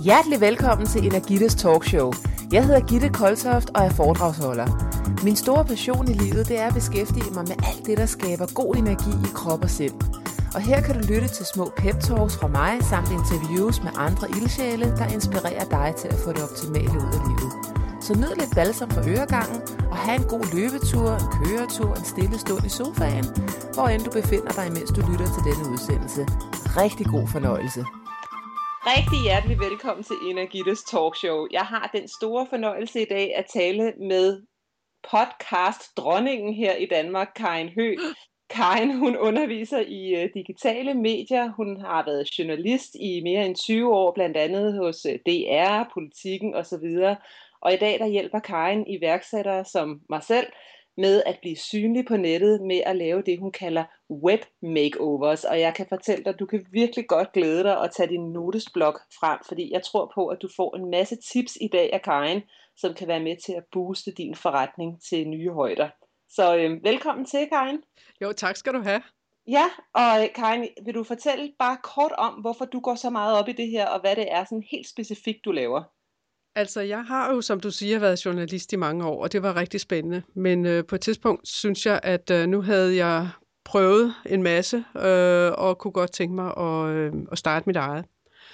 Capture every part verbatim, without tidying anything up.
Hjertelig velkommen til Energittes Talkshow. Jeg hedder Gitte Koltoft og er foredragsholder. Min store passion i livet, det er at beskæftige mig med alt det, der skaber god energi i krop og sind. Og her kan du lytte til små pep-talks fra mig, samt interviews med andre ildsjæle, der inspirerer dig til at få det optimale ud af livet. Så nyd lidt balsam for øregangen, og have en god løbetur, en køretur, en stille stund i sofaen, hvor end du befinder dig, mens du lytter til denne udsendelse. Rigtig god fornøjelse. Rigtig hjertelig velkommen til Energittes Talkshow. Jeg har den store fornøjelse i dag at tale med podcast-dronningen her i Danmark, Karin Høegh. Karin, hun underviser i uh, digitale medier. Hun har været journalist i mere end tyve år, blandt andet hos uh, D R, Politikken osv. Og i dag der hjælper Karin iværksættere som mig selv med at blive synlig på nettet med at lave det, hun kalder web makeovers. Og jeg kan fortælle dig, at du kan virkelig godt glæde dig og tage din notesblok frem, fordi jeg tror på, at du får en masse tips i dag af Karin, som kan være med til at booste din forretning til nye højder. Så øh, velkommen til, Karin. Jo, tak skal du have. Ja, og Karin, vil du fortælle bare kort om, hvorfor du går så meget op i det her, og hvad det er sådan helt specifikt, du laver? Altså, jeg har jo, som du siger, været journalist i mange år, og det var rigtig spændende. Men øh, på et tidspunkt synes jeg, at øh, nu havde jeg prøvet en masse, øh, og kunne godt tænke mig at, øh, at starte mit eget.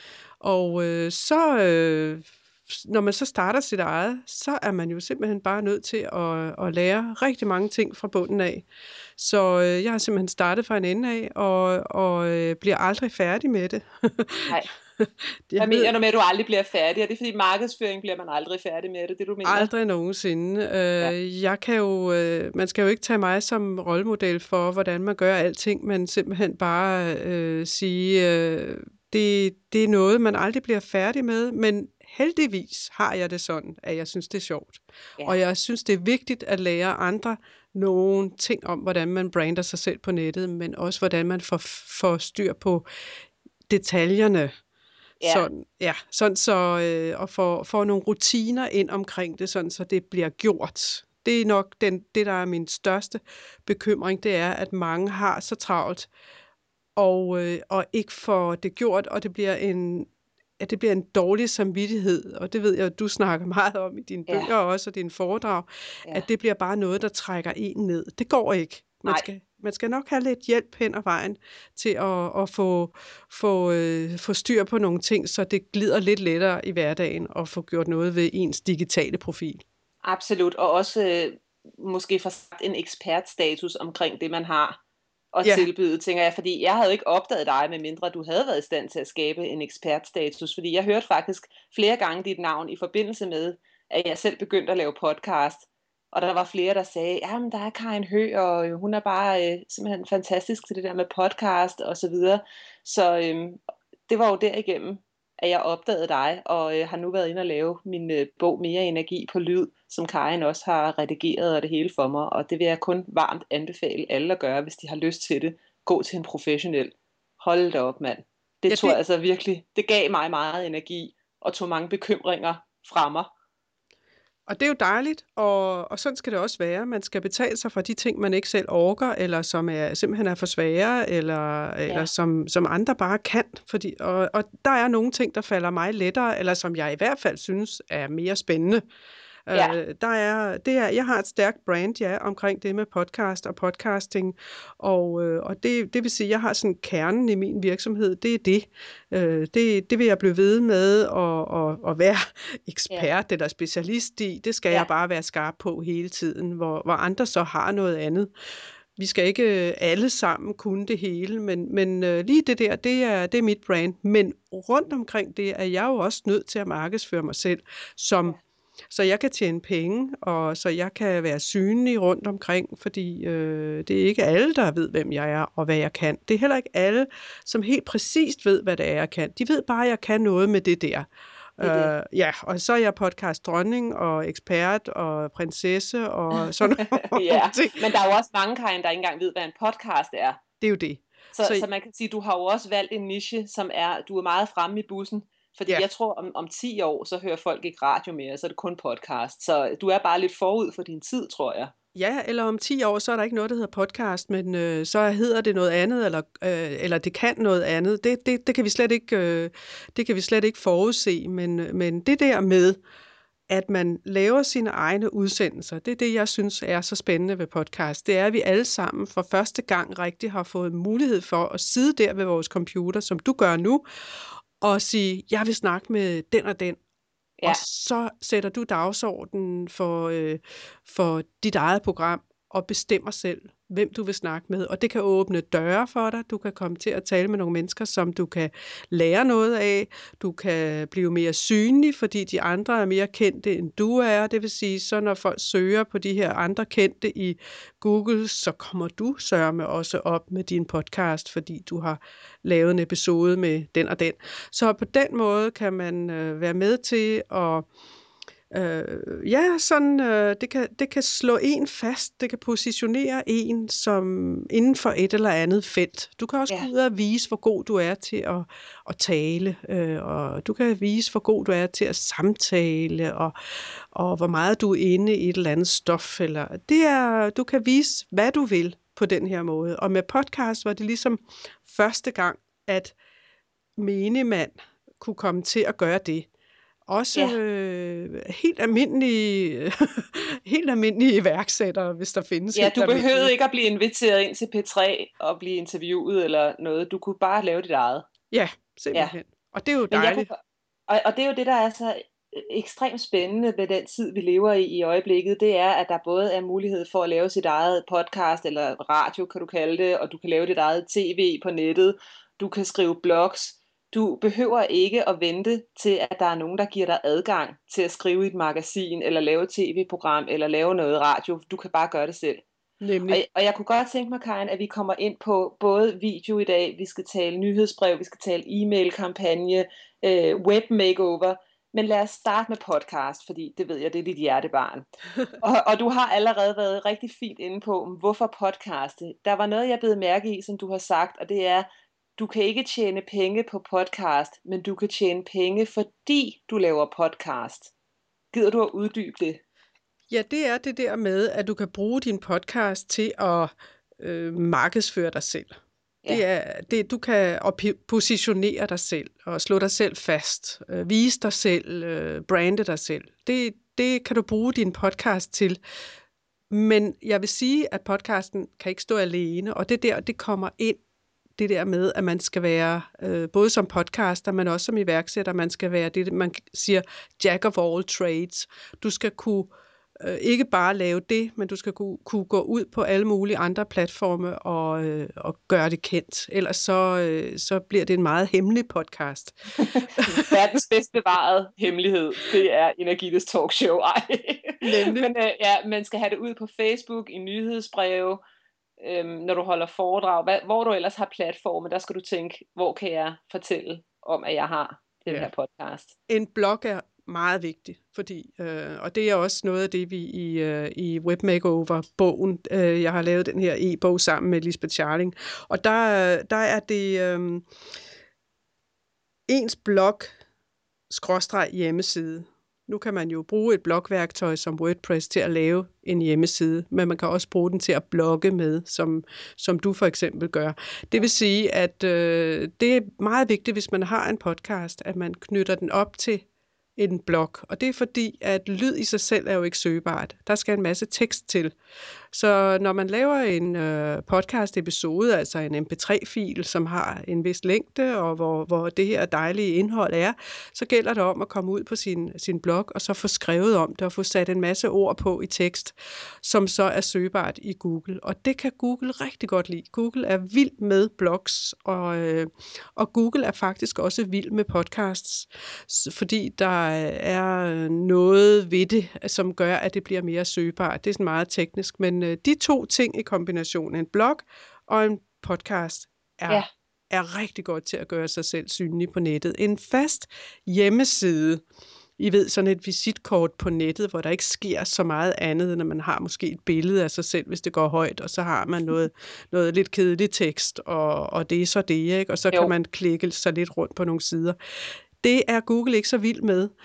Og øh, så, øh, når man så starter sit eget, så er man jo simpelthen bare nødt til at, at lære rigtig mange ting fra bunden af. Så øh, jeg har simpelthen startet fra en ende af, og, og øh, bliver aldrig færdig med det. Nej. Hvad mener du med, at du aldrig bliver færdig? Er det fordi markedsføring bliver man aldrig færdig med? Er det det, du mener? Aldrig nogensinde. Øh, ja. Jeg kan jo, øh, man skal jo ikke tage mig som rollemodel for, hvordan man gør alting, men simpelthen bare øh, sige, øh, det, det er noget, man aldrig bliver færdig med, men heldigvis har jeg det sådan, at jeg synes, det er sjovt. Ja. Og jeg synes, det er vigtigt at lære andre nogle ting om, hvordan man brander sig selv på nettet, men også hvordan man får, får styr på detaljerne. Ja. Sådan, ja, sådan så, øh, og få, få nogle rutiner ind omkring det, sådan så det bliver gjort. Det er nok den, det, der er min største bekymring, det er, at mange har så travlt, og, øh, og ikke får det gjort, og det bliver en, at det bliver en dårlig samvittighed, og det ved jeg, at du snakker meget om i dine ja. bøger også, og dine foredrag, ja. at det bliver bare noget, der trækker en ned. Det går ikke. Man skal, man skal nok have lidt hjælp hen ad vejen til at, at få, få, øh, få styr på nogle ting, så det glider lidt lettere i hverdagen og få gjort noget ved ens digitale profil. Absolut, og også øh, måske få en ekspertstatus omkring det, man har at ja. tilbyde, tænker jeg, fordi jeg havde ikke opdaget dig, med mindre du havde været i stand til at skabe en ekspertstatus, fordi jeg hørte faktisk flere gange dit navn i forbindelse med, at jeg selv begyndte at lave podcast. Og der var flere, der sagde, ja, men der er Karin Høegh, og hun er bare øh, simpelthen fantastisk til det der med podcast og så videre. Så øh, det var jo derigennem, at jeg opdagede dig, og øh, har nu været inde og lave min øh, bog Mere Energi på Lyd, som Karin også har redigeret og det hele for mig. Og det vil jeg kun varmt anbefale alle at gøre, hvis de har lyst til det. Gå til en professionel. Hold da op, mand. Det ja, tror det... jeg altså virkelig, det gav mig meget energi, og tog mange bekymringer fra mig. Og det er jo dejligt, og, og sådan skal det også være. Man skal betale sig for de ting, man ikke selv orker, eller som er, simpelthen er for svære, eller, ja. eller som, som andre bare kan. Fordi, og, og der er nogle ting, der falder mig lettere, eller som jeg i hvert fald synes er mere spændende. Ja. Uh, der er, det er, jeg har et stærkt brand, ja, omkring det med podcast og podcasting, og, uh, og det, det vil sige, at jeg har sådan kernen i min virksomhed, det er det. Uh, det, det vil jeg blive ved med at, at, at være ekspert ja. eller specialist i. Det skal ja. jeg bare være skarp på hele tiden, hvor, hvor andre så har noget andet. Vi skal ikke alle sammen kunne det hele, men, men uh, lige det der, det er, det er mit brand. Men rundt omkring det er jeg jo også nødt til at markedsføre mig selv som ja. Så jeg kan tjene penge, og så jeg kan være synlig rundt omkring, fordi øh, det er ikke alle, der ved, hvem jeg er og hvad jeg kan. Det er heller ikke alle, som helt præcist ved, hvad det er, jeg kan. De ved bare, at jeg kan noget med det der. Det det. Øh, ja, og så er jeg podcast-dronning og ekspert og prinsesse og sådan noget. Ja, men der er jo også mange, Karin, der ikke engang ved, hvad en podcast er. Det er jo det. Så, så, så man kan sige, du har jo også valgt en niche, som er, du er meget fremme i bussen. Fordi ja. jeg tror, om, om ti år, så hører folk ikke radio mere, så er det kun podcast. Så du er bare lidt forud for din tid, tror jeg. Ja, eller om ti år, så er der ikke noget, der hedder podcast, men øh, så hedder det noget andet, eller, øh, eller det kan noget andet. Det, det, det, kan vi slet ikke, øh, det kan vi slet ikke forudse, men, men det der med, at man laver sine egne udsendelser, det er det, jeg synes er så spændende ved podcast. Det er, at vi alle sammen for første gang rigtig har fået mulighed for at sidde der ved vores computer, som du gør nu, og sige, jeg vil snakke med den og den. Ja. Og så sætter du dagsordenen for, øh, for dit eget program og bestemmer selv, hvem du vil snakke med. Og det kan åbne døre for dig. Du kan komme til at tale med nogle mennesker, som du kan lære noget af. Du kan blive mere synlig, fordi de andre er mere kendte, end du er. Det vil sige, så når folk søger på de her andre kendte i Google, så kommer du sørme også op med din podcast, fordi du har lavet en episode med den og den. Så på den måde kan man øh, være med til at Øh, ja, sådan, øh, det, kan, det kan slå en fast, det kan positionere en som inden for et eller andet felt. Du kan også Ja. gå ud og vise, hvor god du er til at, at tale, øh, og du kan vise, hvor god du er til at samtale, og, og hvor meget du er inde i et eller andet stof. Eller, det er, du kan vise, hvad du vil på den her måde. Og med podcast var det ligesom første gang, at menigmand kunne komme til at gøre det. Også Ja. øh, helt almindelige, helt almindelige iværksættere, hvis der findes Ja, helt du behøvede almindelige. ikke at blive inviteret ind til P tre og blive interviewet eller noget. Du kunne bare lave dit eget. Ja, simpelthen. Ja. Og det er jo Men jeg kunne, dejligt. og, og det er jo det, der er så ekstremt spændende ved den tid, vi lever i i øjeblikket. Det er, at der både er mulighed for at lave sit eget podcast, eller radio, kan du kalde det, og du kan lave dit eget tv på nettet. Du kan skrive blogs. Du behøver ikke at vente til, at der er nogen, der giver dig adgang til at skrive i et magasin, eller lave et tv-program, eller lave noget radio. Du kan bare gøre det selv. Nemlig. Og, og jeg kunne godt tænke mig, Karin, at vi kommer ind på både video i dag, vi skal tale nyhedsbrev, vi skal tale e-mail-kampagne, øh, web makeover, men lad os starte med podcast, fordi det ved jeg, det er dit hjertebarn. og, og du har allerede været rigtig fint inde på, hvorfor podcaste. Der var noget, jeg blev mærke i, som du har sagt, og det er, du kan ikke tjene penge på podcast, men du kan tjene penge, fordi du laver podcast. Gider du at uddybe det? Ja, det er det der med, at du kan bruge din podcast til at øh, markedsføre dig selv. Ja. Det er det, du kan og positionere dig selv og slå dig selv fast, øh, vise dig selv, øh, brande dig selv. Det, det kan du bruge din podcast til. Men jeg vil sige, at podcasten kan ikke stå alene, og det der, det kommer ind, det der med, at man skal være, øh, både som podcaster, men også som iværksætter, man skal være det, man siger, jack of all trades. Du skal kunne øh, ikke bare lave det, men du skal kunne, kunne gå ud på alle mulige andre platforme og, øh, og gøre det kendt. Ellers så, øh, så bliver det en meget hemmelig podcast. Verdens bedst bevarede hemmelighed, det er Energides talkshow. Ej. Nemlig. Men øh, ja, man skal have det ud på Facebook, i nyhedsbreve, øhm, når du holder foredrag. Hvad, hvor du ellers har platforme, der skal du tænke, hvor kan jeg fortælle om, at jeg har den ja. her podcast. En blog er meget vigtigt, fordi, øh, og det er også noget af det, vi i, øh, i Web Makeover-bogen, øh, jeg har lavet den her e-bog sammen med Lisbeth Scharling, og der, der er det øh, ens blog skråstreg hjemmeside. Nu kan man jo bruge et blogværktøj som WordPress til at lave en hjemmeside, men man kan også bruge den til at blogge med, som, som du for eksempel gør. Det vil sige, at øh, det er meget vigtigt, hvis man har en podcast, at man knytter den op til en blog. Og det er fordi, at lyd i sig selv er jo ikke søgbart. Der skal en masse tekst til. Så når man laver en øh, podcast-episode, altså en M P tre fil, som har en vis længde, og hvor, hvor det her dejlige indhold er, så gælder det om at komme ud på sin, sin blog, og så få skrevet om det, og få sat en masse ord på i tekst, som så er søgbart i Google. Og det kan Google rigtig godt lide. Google er vild med blogs, og, øh, og Google er faktisk også vild med podcasts, fordi der er noget ved det, som gør, at det bliver mere søgbart. Det er sådan meget teknisk, men de to ting i kombination, en blog og en podcast, er, ja. er rigtig godt til at gøre sig selv synlig på nettet. En fast hjemmeside, I ved, sådan et visitkort på nettet, hvor der ikke sker så meget andet, når man har måske et billede af sig selv, hvis det går højt, og så har man noget, noget lidt kedelig tekst, og, og det er så det, ikke? Og så jo. Kan man klikke sig lidt rundt på nogle sider. Det er Google ikke så vild med.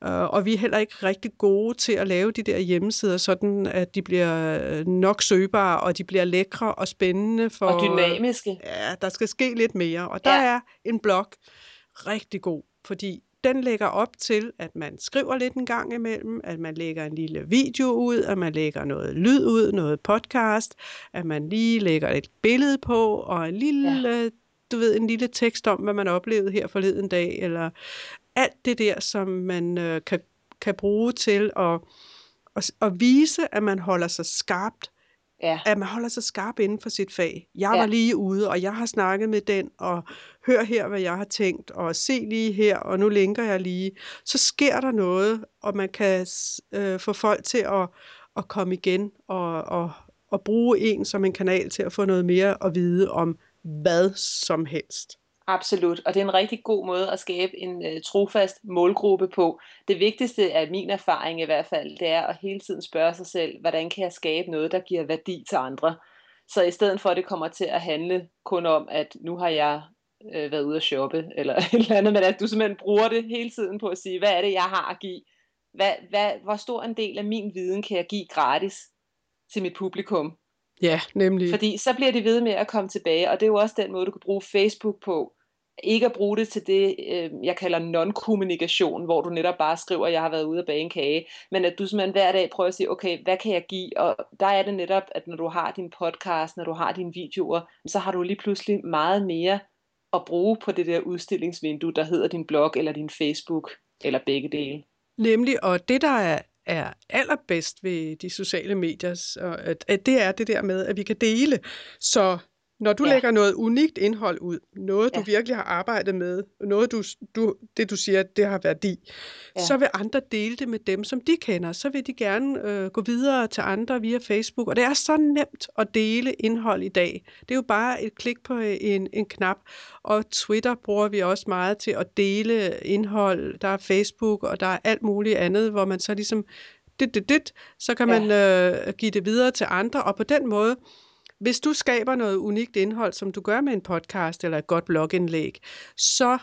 og vi er heller ikke rigtig gode til at lave de der hjemmesider, sådan at de bliver nok søgbare, og de bliver lækre og spændende. For, og dynamiske. Ja, der skal ske lidt mere. Og der ja. er en blog rigtig god, fordi den lægger op til, at man skriver lidt en gang imellem, at man lægger en lille video ud, at man lægger noget lyd ud, noget podcast, at man lige lægger et billede på, og en lille, ja. du ved, en lille tekst om, hvad man oplevede her forleden dag, eller alt det der, som man øh, kan, kan bruge til at, at, at vise, at man holder sig skarpt, ja. at man holder sig skarp inden for sit fag. Jeg ja. var lige ude, og jeg har snakket med den, og hør her, hvad jeg har tænkt, og se lige her, og nu linker jeg lige. Så sker der noget, og man kan øh, få folk til at, at komme igen, og, og, og bruge en som en kanal til at få noget mere at vide om hvad som helst. Absolut, og det er en rigtig god måde at skabe en uh, trofast målgruppe på. Det vigtigste af min erfaring i hvert fald, det er at hele tiden spørge sig selv, hvordan kan jeg skabe noget, der giver værdi til andre. Så i stedet for, at det kommer til at handle kun om, at nu har jeg øh, været ude at shoppe, eller et eller andet, men at du simpelthen bruger det hele tiden på at sige, hvad er det, jeg har at give? Hvad, hvad, hvor stor en del af min viden kan jeg give gratis til mit publikum? Ja, nemlig. Fordi så bliver de ved med at komme tilbage, og det er jo også den måde, du kan bruge Facebook på. Ikke at bruge det til det, øh, jeg kalder non-kommunikation, hvor du netop bare skriver, at jeg har været ude at bage en kage, men at du simpelthen hver dag prøver at sige, okay, hvad kan jeg give? Og der er det netop, at når du har din podcast, når du har dine videoer, så har du lige pludselig meget mere at bruge på det der udstillingsvindue, der hedder din blog eller din Facebook, eller begge dele. Nemlig, og det der er er allerbedst ved de sociale medier, at, at det er det der med, at vi kan dele. Så når du ja. lægger noget unikt indhold ud, noget ja. du virkelig har arbejdet med, noget du, du, det du siger, det har værdi, ja. så vil andre dele det med dem, som de kender. Så vil de gerne øh, gå videre til andre via Facebook. Og det er så nemt at dele indhold i dag. Det er jo bare et klik på en, en knap. Og Twitter bruger vi også meget til at dele indhold. Der er Facebook, og der er alt muligt andet, hvor man så ligesom, dit, dit, dit, så kan man ja. øh, give det videre til andre. Og på den måde, hvis du skaber noget unikt indhold, som du gør med en podcast eller et godt blogindlæg, så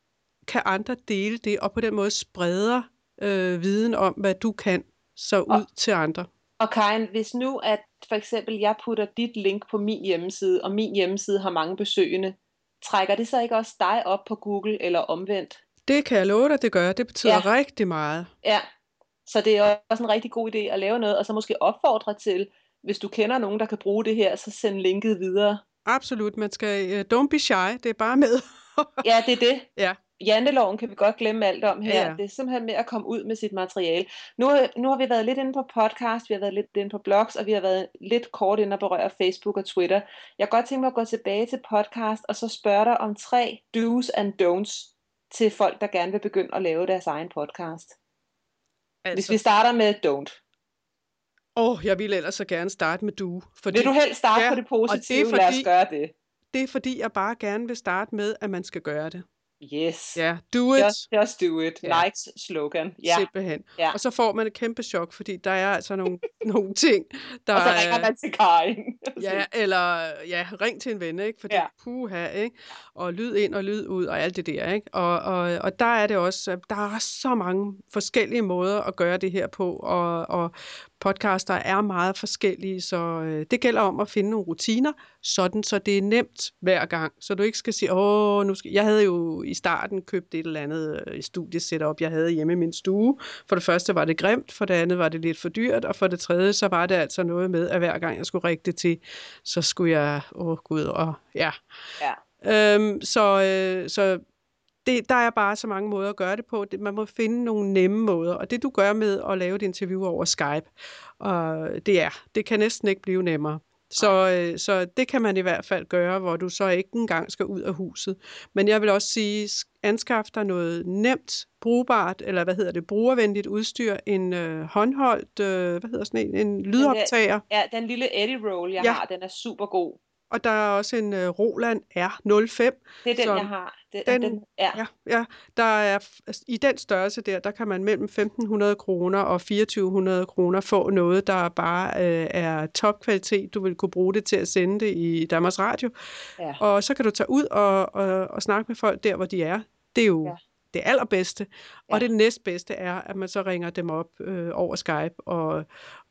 kan andre dele det, og på den måde spreder øh, viden om, hvad du kan, så ud og, til andre. Og Karin, hvis nu, at for eksempel jeg putter dit link på min hjemmeside, og min hjemmeside har mange besøgende, trækker det så ikke også dig op på Google eller omvendt? Det kan jeg love dig, det gør. Det betyder ja. rigtig meget. Ja, så det er også en rigtig god idé at lave noget, og så måske opfordre til, hvis du kender nogen, der kan bruge det her, så send linket videre. Absolut, man skal, uh, don't be shy, det er bare med. Ja, det er det. Ja. Janteloven kan vi godt glemme alt om her. Ja. Det er simpelthen med at komme ud med sit materiale. Nu, nu har vi været lidt inde på podcast, vi har været lidt inde på blogs, og vi har været lidt kort inde og berøre Facebook og Twitter. Jeg kan godt tænke mig at gå tilbage til podcast, og så spørge dig om tre do's and don'ts til folk, der gerne vil begynde at lave deres egen podcast. Altså. Hvis vi starter med don't. Åh, oh, jeg vil ellers så gerne starte med du. Fordi, vil du helst starte ja, på det positive? Det fordi, lad os gøre det. Det er fordi, jeg bare gerne vil starte med, at man skal gøre det. Yes. Ja, do it. Just, just do it. Ja. Nikes slogan. Ja. Simpelthen. Ja. Og så får man et kæmpe chok, fordi der er altså nogle, nogle ting, der... Og så ringer man til Karin. Ja, eller ja, ring til en ven, ikke? Fordi ja. puha, ikke? Og lyd ind og lyd ud og alt det der, ikke? Og, og, og der er det også, der er så mange forskellige måder at gøre det her på, og, og podcaster er meget forskellige, så øh, det gælder om at finde nogle rutiner, sådan så det er nemt hver gang, så du ikke skal sige, åh, nu skal... Jeg havde jo i starten købt et eller andet øh, studiesetup, jeg havde hjemme i min stue. For det første var det grimt, for det andet var det lidt for dyrt, og for det tredje, så var det altså noget med, at hver gang jeg skulle række det til, så skulle jeg, åh gud, og ja. ja. Øhm, så, øh, så Det, der er bare så mange måder at gøre det på. Det, man må finde nogle nemme måder, og det du gør med at lave et interview over Skype, og det er, det kan næsten ikke blive nemmere. Så, øh, så det kan man i hvert fald gøre, hvor du så ikke engang skal ud af huset. Men jeg vil også sige, anskaf dig noget nemt, brugbart, eller hvad hedder det, brugervenligt udstyr, en øh, håndholdt, øh, hvad hedder sådan en, en lydoptager. Den der, ja, den lille Eddie Roll, jeg ja. har, den er super god. Og der er også en uh, Roland R nul fem. Det er den, som, jeg har. Det, den, den, ja. Ja, ja, der er, i den størrelse der, der kan man mellem femten hundrede kroner og fireogtyve hundrede kroner få noget, der bare uh, er topkvalitet. Du vil kunne bruge det til at sende det i Danmarks Radio. Ja. Og så kan du tage ud og, og, og snakke med folk der, hvor de er. Det er jo, ja. det allerbedste. Ja. Og det næstbedste er, at man så ringer dem op øh, over Skype og,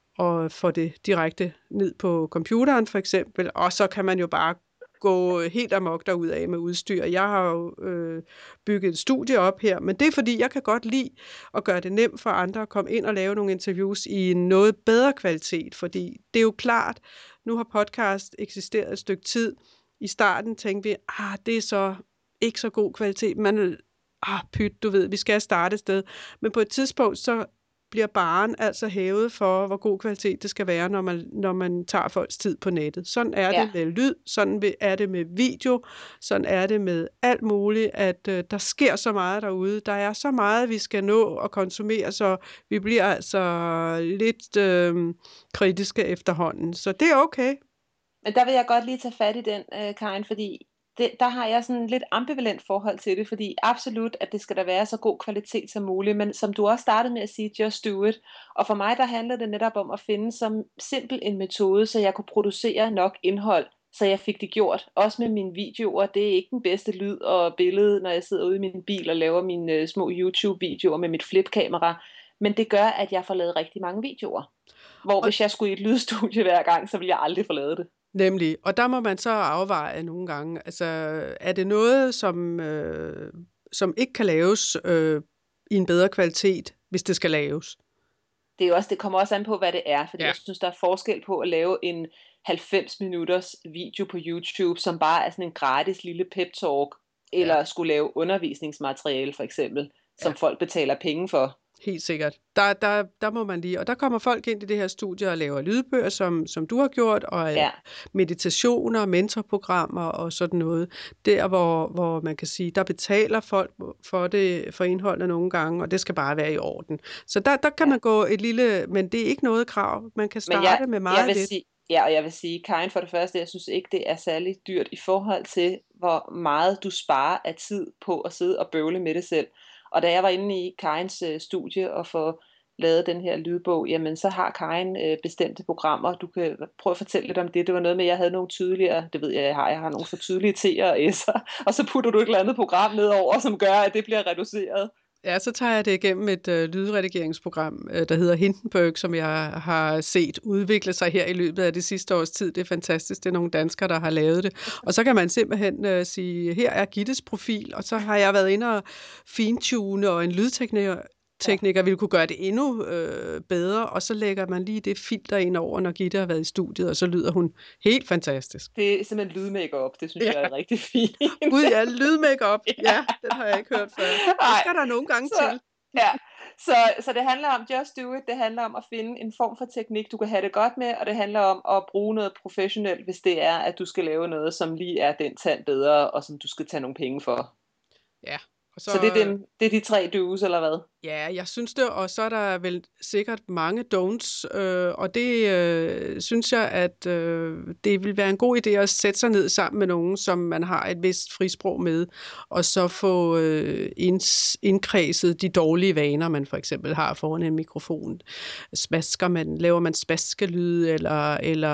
og får det direkte ned på computeren for eksempel. Og så kan man jo bare gå helt amok derudad med udstyr. Jeg har jo øh, bygget et studie op her, men det er fordi, jeg kan godt lide at gøre det nemt for andre at komme ind og lave nogle interviews i en noget bedre kvalitet, fordi det er jo klart, nu har podcast eksisteret et stykke tid. I starten tænkte vi, ah, det er så ikke så god kvalitet, men ah, pyt, du ved, vi skal starte et sted. Men på et tidspunkt, så bliver barren altså hævet for, hvor god kvalitet det skal være, når man, når man tager folks tid på nettet. Sådan er ja. det med lyd, sådan er det med video, sådan er det med alt muligt, at øh, der sker så meget derude. Der er så meget, vi skal nå og konsumere, så vi bliver altså lidt øh, kritiske efterhånden. Så det er okay. Men der vil jeg godt lige tage fat i den, øh, Karin, fordi det, der har jeg sådan lidt ambivalent forhold til det, fordi absolut, at det skal da være så god kvalitet som muligt, men som du også startede med at sige, just do it. Og for mig, der handler det netop om at finde som simpel en metode, så jeg kunne producere nok indhold, så jeg fik det gjort. Også med mine videoer, det er ikke den bedste lyd og billede, når jeg sidder ude i min bil og laver mine øh, små YouTube-videoer med mit flipkamera, men det gør, at jeg får lavet rigtig mange videoer. Hvor og hvis jeg skulle i et lydstudie hver gang, så ville jeg aldrig få lavet det. Nemlig, og der må man så afveje nogle gange, altså er det noget, som, øh, som ikke kan laves øh, i en bedre kvalitet, hvis det skal laves? Det, er også, det kommer også an på, hvad det er, fordi ja. jeg synes, der er forskel på at lave en halvfems minutters video på YouTube, som bare er sådan en gratis lille pep-talk, eller ja. skulle lave undervisningsmateriale for eksempel, som ja. folk betaler penge for. Helt sikkert. Der, der, der må man lige, og der kommer folk ind i det her studie og laver lydbøger, som, som du har gjort, og ja. meditationer, mentorprogrammer og sådan noget. Der, hvor, hvor man kan sige, der betaler folk for det, for indholdet nogle gange, og det skal bare være i orden. Så der, der kan ja. man gå et lille, men det er ikke noget krav. Man kan starte jeg, med meget lidt. Sige, ja, og jeg vil sige, Karin, for det første, jeg synes ikke, det er særlig dyrt i forhold til, hvor meget du sparer af tid på at sidde og bøvle med det selv. Og da jeg var inde i Karins øh, studie og få lavet den her lydbog, jamen så har Karin øh, bestemte programmer. Du kan prøve at fortælle lidt om det. Det var noget med, at jeg havde nogle tydeligere, det ved jeg, jeg har, jeg har nogle for tydelige T'er og S'er, og så putter du et eller andet program nedover, som gør, at det bliver reduceret. Ja, så tager jeg det igennem et øh, lydredigeringsprogram, øh, der hedder Hindenburg, som jeg har set udvikle sig her i løbet af det sidste års tid. Det er fantastisk. Det er nogle danskere, der har lavet det. Og så kan man simpelthen øh, sige, her er Gittes profil, og så har jeg været inde og fintune, og en lydtekniker tekniker ville kunne gøre det endnu øh, bedre, og så lægger man lige det filter ind over, når Gitte har været i studiet, og så lyder hun helt fantastisk. Det er simpelthen lydmakeup, det synes ja. jeg er rigtig fint. Gud ja, lydmakeup, ja. ja, den har jeg ikke hørt før. Det skal der nogle gange så, til. Ja, så, så det handler om just do it, det handler om at finde en form for teknik, du kan have det godt med, og det handler om at bruge noget professionelt, hvis det er, at du skal lave noget, som lige er den tand bedre, og som du skal tage nogle penge for. Ja. Så, så det, er den, det er de tre do's, eller hvad? Ja, jeg synes det, og så er der vel sikkert mange don'ts, øh, og det øh, synes jeg, at øh, det vil være en god idé at sætte sig ned sammen med nogen, som man har et vist frisprog med, og så få øh, inds, indkredset de dårlige vaner, man for eksempel har foran en mikrofon. Smasker man, laver man spaskelyde, eller... eller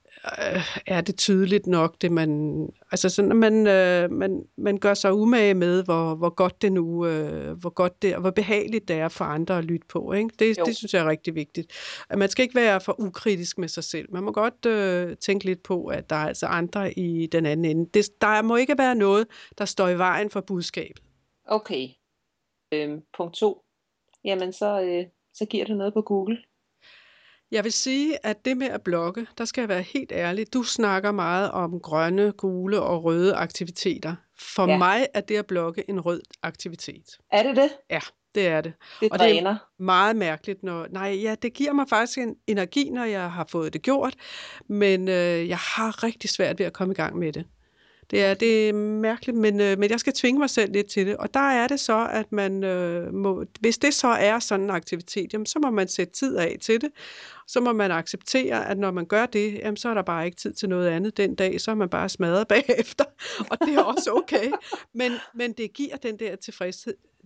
er det tydeligt nok, det man, altså sådan, man, øh, man, man gør sig umage med, hvor, hvor godt det nu, øh, hvor godt det, og hvor behageligt det er for andre at lytte på, ikke? Det, det synes jeg er rigtig vigtigt. At man skal ikke være for ukritisk med sig selv. Man må godt øh, tænke lidt på, at der er altså andre i den anden ende. Det, der må ikke være noget, der står i vejen for budskabet. Okay. Øhm, punkt to. Jamen, så, øh, så giver du noget på Google. Jeg vil sige, at det med at blogge, der skal jeg være helt ærlig. Du snakker meget om grønne, gule og røde aktiviteter. For ja. mig er det at blogge en rød aktivitet. Er det det? Ja, det er det. Det og dræner. Det er meget mærkeligt. Når, nej, ja, det giver mig faktisk en energi, når jeg har fået det gjort. Men øh, jeg har rigtig svært ved at komme i gang med det. Det er, det er mærkeligt, men, øh, men jeg skal tvinge mig selv lidt til det. Og der er det så, at man øh, må, hvis det så er sådan en aktivitet, jamen, så må man sætte tid af til det. Så må man acceptere, at når man gør det, jamen, så er der bare ikke tid til noget andet den dag, så er man bare smadret bagefter. Og det er også okay. Men, men det giver den der tilfredshed,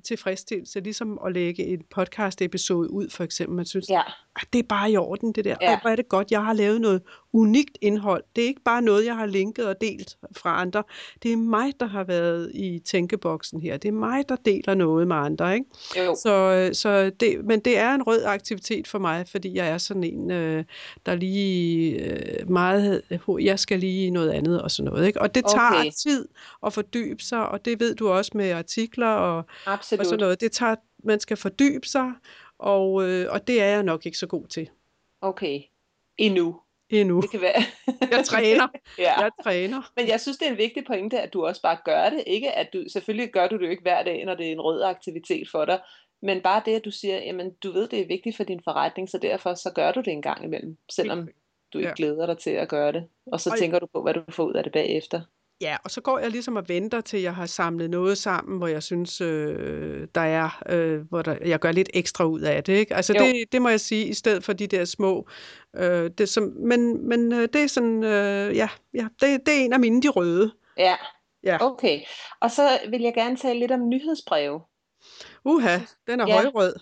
tilfredsstillelse, ligesom at lægge en podcast-episode ud, for eksempel. Man synes, Ja. det er bare i orden, det der. Ja. Ej, hvor er det godt, jeg har lavet noget unikt indhold. Det er ikke bare noget, jeg har linket og delt fra andre. Det er mig, der har været i tænkeboksen her. Det er mig, der deler noget med andre, ikke? Jo. Så, så det, men det er en rød aktivitet for mig, fordi jeg er sådan en, øh, der lige øh, meget, jeg skal lige noget andet og sådan noget, ikke? Og det tager Okay. tid at fordybe sig, og det ved du også med artikler og, og sådan noget. Det tager, man skal fordybe sig, og, øh, og det er jeg nok ikke så god til. Okay. Endnu. Endnu. Det kan være. Jeg træner. Ja. Jeg træner. Men jeg synes, det er en vigtig pointe, at du også bare gør det. Ikke at du, selvfølgelig gør du det jo ikke hver dag, når det er en rød aktivitet for dig. Men bare det, at du siger, jamen du ved, det er vigtigt for din forretning, så derfor så gør du det en gang imellem, selvom du ikke ja. glæder dig til at gøre det. Og så og tænker du på, hvad du får ud af det bagefter. Ja, og så går jeg ligesom og venter til, jeg har samlet noget sammen, hvor jeg synes, øh, der er, øh, hvor der, jeg gør lidt ekstra ud af det, ikke? Altså det, det må jeg sige, i stedet for de der små, øh, det som, men, men øh, det er sådan, øh, ja, ja det, det er en af mine, de røde. Ja. Ja, okay. Og så vil jeg gerne tale lidt om nyhedsbreve. Uha, den er ja. højrød.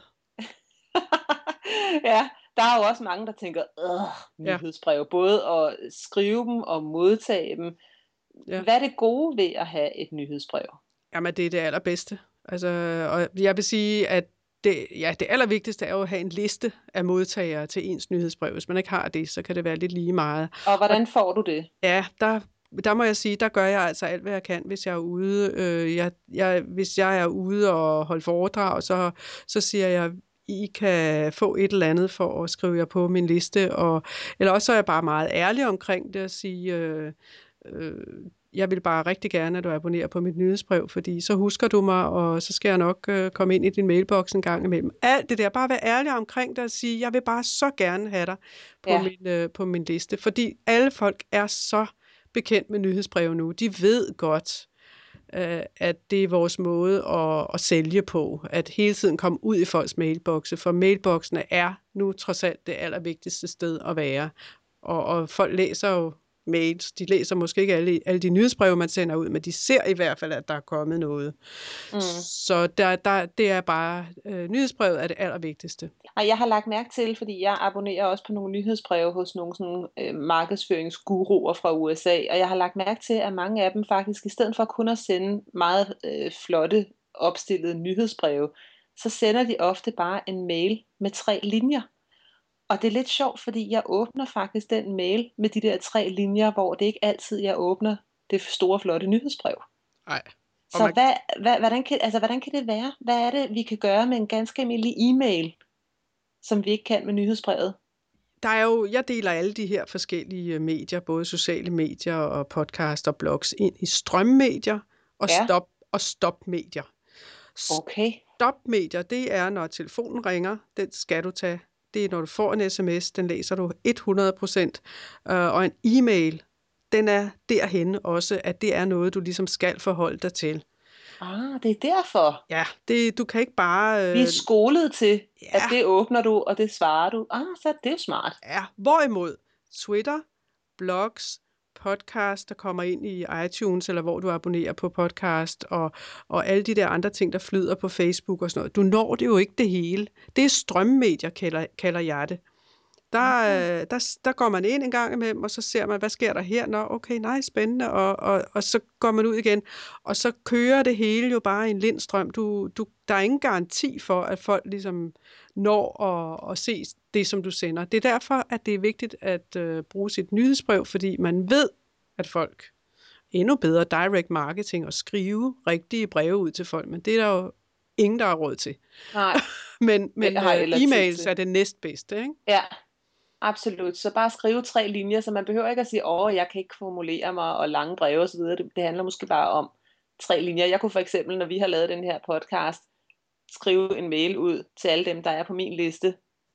Ja, der er jo også mange, der tænker, øh, nyhedsbreve, ja. både at skrive dem og modtage dem. Ja. Hvad er det gode ved at have et nyhedsbrev? Jamen, det er det allerbedste. Altså, og jeg vil sige, at det, ja, det allervigtigste er jo at have en liste af modtagere til ens nyhedsbrev. Hvis man ikke har det, så kan det være lidt lige meget. Og hvordan får du det? Ja, der, der må jeg sige, der gør jeg altså alt, hvad jeg kan, hvis jeg er ude. Øh, jeg, jeg, hvis jeg er ude og holde foredrag, så, så siger jeg, I kan få et eller andet for at skrive jer på min liste. Og, eller også så er jeg bare meget ærlig omkring det og sige... Øh, øh, jeg vil bare rigtig gerne, at du abonnerer på mit nyhedsbrev, fordi så husker du mig, og så skal jeg nok øh, komme ind i din mailbox en gang imellem. Alt det der, bare være ærlig omkring det og sige, jeg vil bare så gerne have dig på, ja. min, øh, på min liste, fordi alle folk er så bekendt med nyhedsbreve nu. De ved godt, øh, at det er vores måde at, at sælge på, at hele tiden komme ud i folks mailboxe, for mailboxene er nu trods alt det allervigtigste sted at være, og, og folk læser jo mails. De læser måske ikke alle, alle de nyhedsbreve, man sender ud, men de ser i hvert fald, at der er kommet noget. Mm. Så der, der, det er bare, øh, nyhedsbrevet er det allervigtigste. Og jeg har lagt mærke til, fordi jeg abonnerer også på nogle nyhedsbreve hos nogle sådan, øh, markedsføringsguruer fra U S A, og jeg har lagt mærke til, at mange af dem faktisk, i stedet for kun at sende meget øh, flotte, opstillede nyhedsbreve, så sender de ofte bare en mail med tre linjer. Og det er lidt sjovt, fordi jeg åbner faktisk den mail med de der tre linjer, hvor det ikke altid, jeg åbner det store, flotte nyhedsbrev. Nej. Så man... hvad, hvad, hvordan, kan, altså, hvordan kan det være? Hvad er det, vi kan gøre med en ganske almindelig e-mail, som vi ikke kan med nyhedsbrevet? Der er jo, jeg deler alle de her forskellige medier, både sociale medier og podcast og blogs, ind i strømmedier og, ja. stop, og stopmedier. Okay. Stopmedier, det er, når telefonen ringer, den skal du tage. Det er, når du får en sms, den læser du hundrede procent. Uh, og en e-mail, den er derhenne også, at det er noget, du ligesom skal forholde dig til. Ah, det er derfor. Ja, det, du kan ikke bare... Øh... Vi er skolet til, ja. at det åbner du, og det svarer du. Ah, så det er jo smart. Ja, hvorimod Twitter, blogs, podcast, der kommer ind i iTunes, eller hvor du abonnerer på podcast, og, og alle de der andre ting, der flyder på Facebook og sådan noget. Du når det jo ikke det hele. Det er strømmedier, kalder, kalder jeg det. Der, okay. der, der går man ind en gang imellem, og så ser man, hvad sker der her? Nå, okay, nej, spændende, og, og, og så går man ud igen, og så kører det hele jo bare i en lindstrøm. Du, du, der er ingen garanti for, at folk ligesom når at, at se det, som du sender. Det er derfor, at det er vigtigt at uh, bruge sit nyhedsbrev, fordi man ved, at folk endnu bedre direct marketing og skrive rigtige breve ud til folk, men det er der jo ingen, der har råd til. Nej. men men uh, e-mails er det næstbedste, ikke? Ja. Absolut. Så bare skrive tre linjer, så man behøver ikke at sige, åh, jeg kan ikke formulere mig, og lange breve osv. Det, det handler måske bare om tre linjer. Jeg kunne for eksempel, når vi har lavet den her podcast, skrive en mail ud til alle dem, der er på min liste,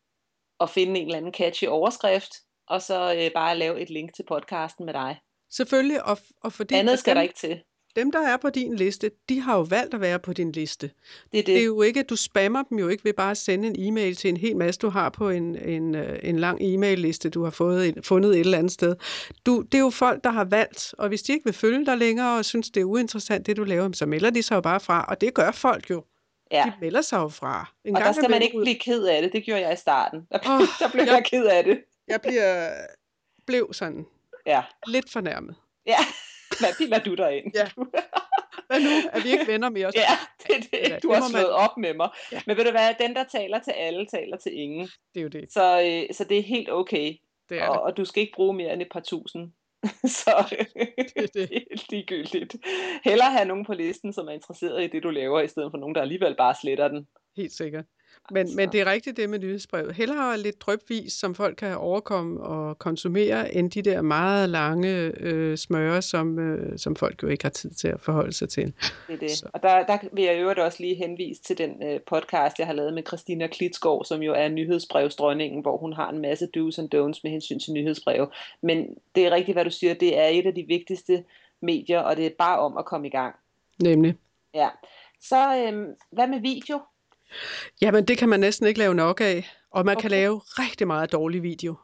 og finde en eller anden catchy overskrift, og så øh, bare lave et link til podcasten med dig. Selvfølgelig, og, og fordi... Andet skal dem, der ikke til. Dem, der er på din liste, de har jo valgt at være på din liste. Det er det. Det er jo ikke, du spammer dem jo ikke ved bare at sende en e-mail til en hel masse, du har på en, en, en lang e-mail-liste, du har fået, fundet et eller andet sted. Du, det er jo folk, der har valgt, og hvis de ikke vil følge dig længere, og synes, det er uinteressant, det du laver, så melder de sig jo bare fra, og det gør folk jo. Ja. De melder sig jo fra. En Og der gang skal man imellem ikke ud. blive ked af det. Det gjorde jeg i starten. Der, Åh, der blev jeg, jeg ked af det. jeg bliver, blev sådan Ja. lidt fornærmet. Ja. Hvad piller du dig ind? Ja. Hvad nu? Er vi ikke venner mere? Ja, det er Eller, det. Du det har må slået man... op med mig. Ja, Men ved du hvad, den der taler til alle, taler til ingen. det er jo det. Så, øh, så det er helt okay. Det er Og, det. og du skal ikke bruge mere end et par tusind. Så Det er det. helt ligegyldigt. Hellere have nogen på listen, som er interesseret i det, du laver, i stedet for nogen, der alligevel bare sletter den. Helt sikkert. Men, Så. men det er rigtigt det med nyhedsbrevet. Hellere lidt drypvis, som folk kan overkomme og konsumere, end de der meget lange øh, smøre, som, øh, som folk jo ikke har tid til at forholde sig til. Det er det. Så. Og der, der vil jeg i øvrigt også lige henvise til den øh, podcast, jeg har lavet med Christina Klitsgaard, som jo er nyhedsbrevsdronningen, hvor hun har en masse do's and don'ts med hensyn til nyhedsbreve. Men det er rigtigt, hvad du siger. Det er et af de vigtigste medier, og det er bare om at komme i gang. Nemlig. Ja. Så øh, hvad med video? Jamen, det kan man næsten ikke lave nok af. Og man okay. kan Okay. lave rigtig meget dårlig video.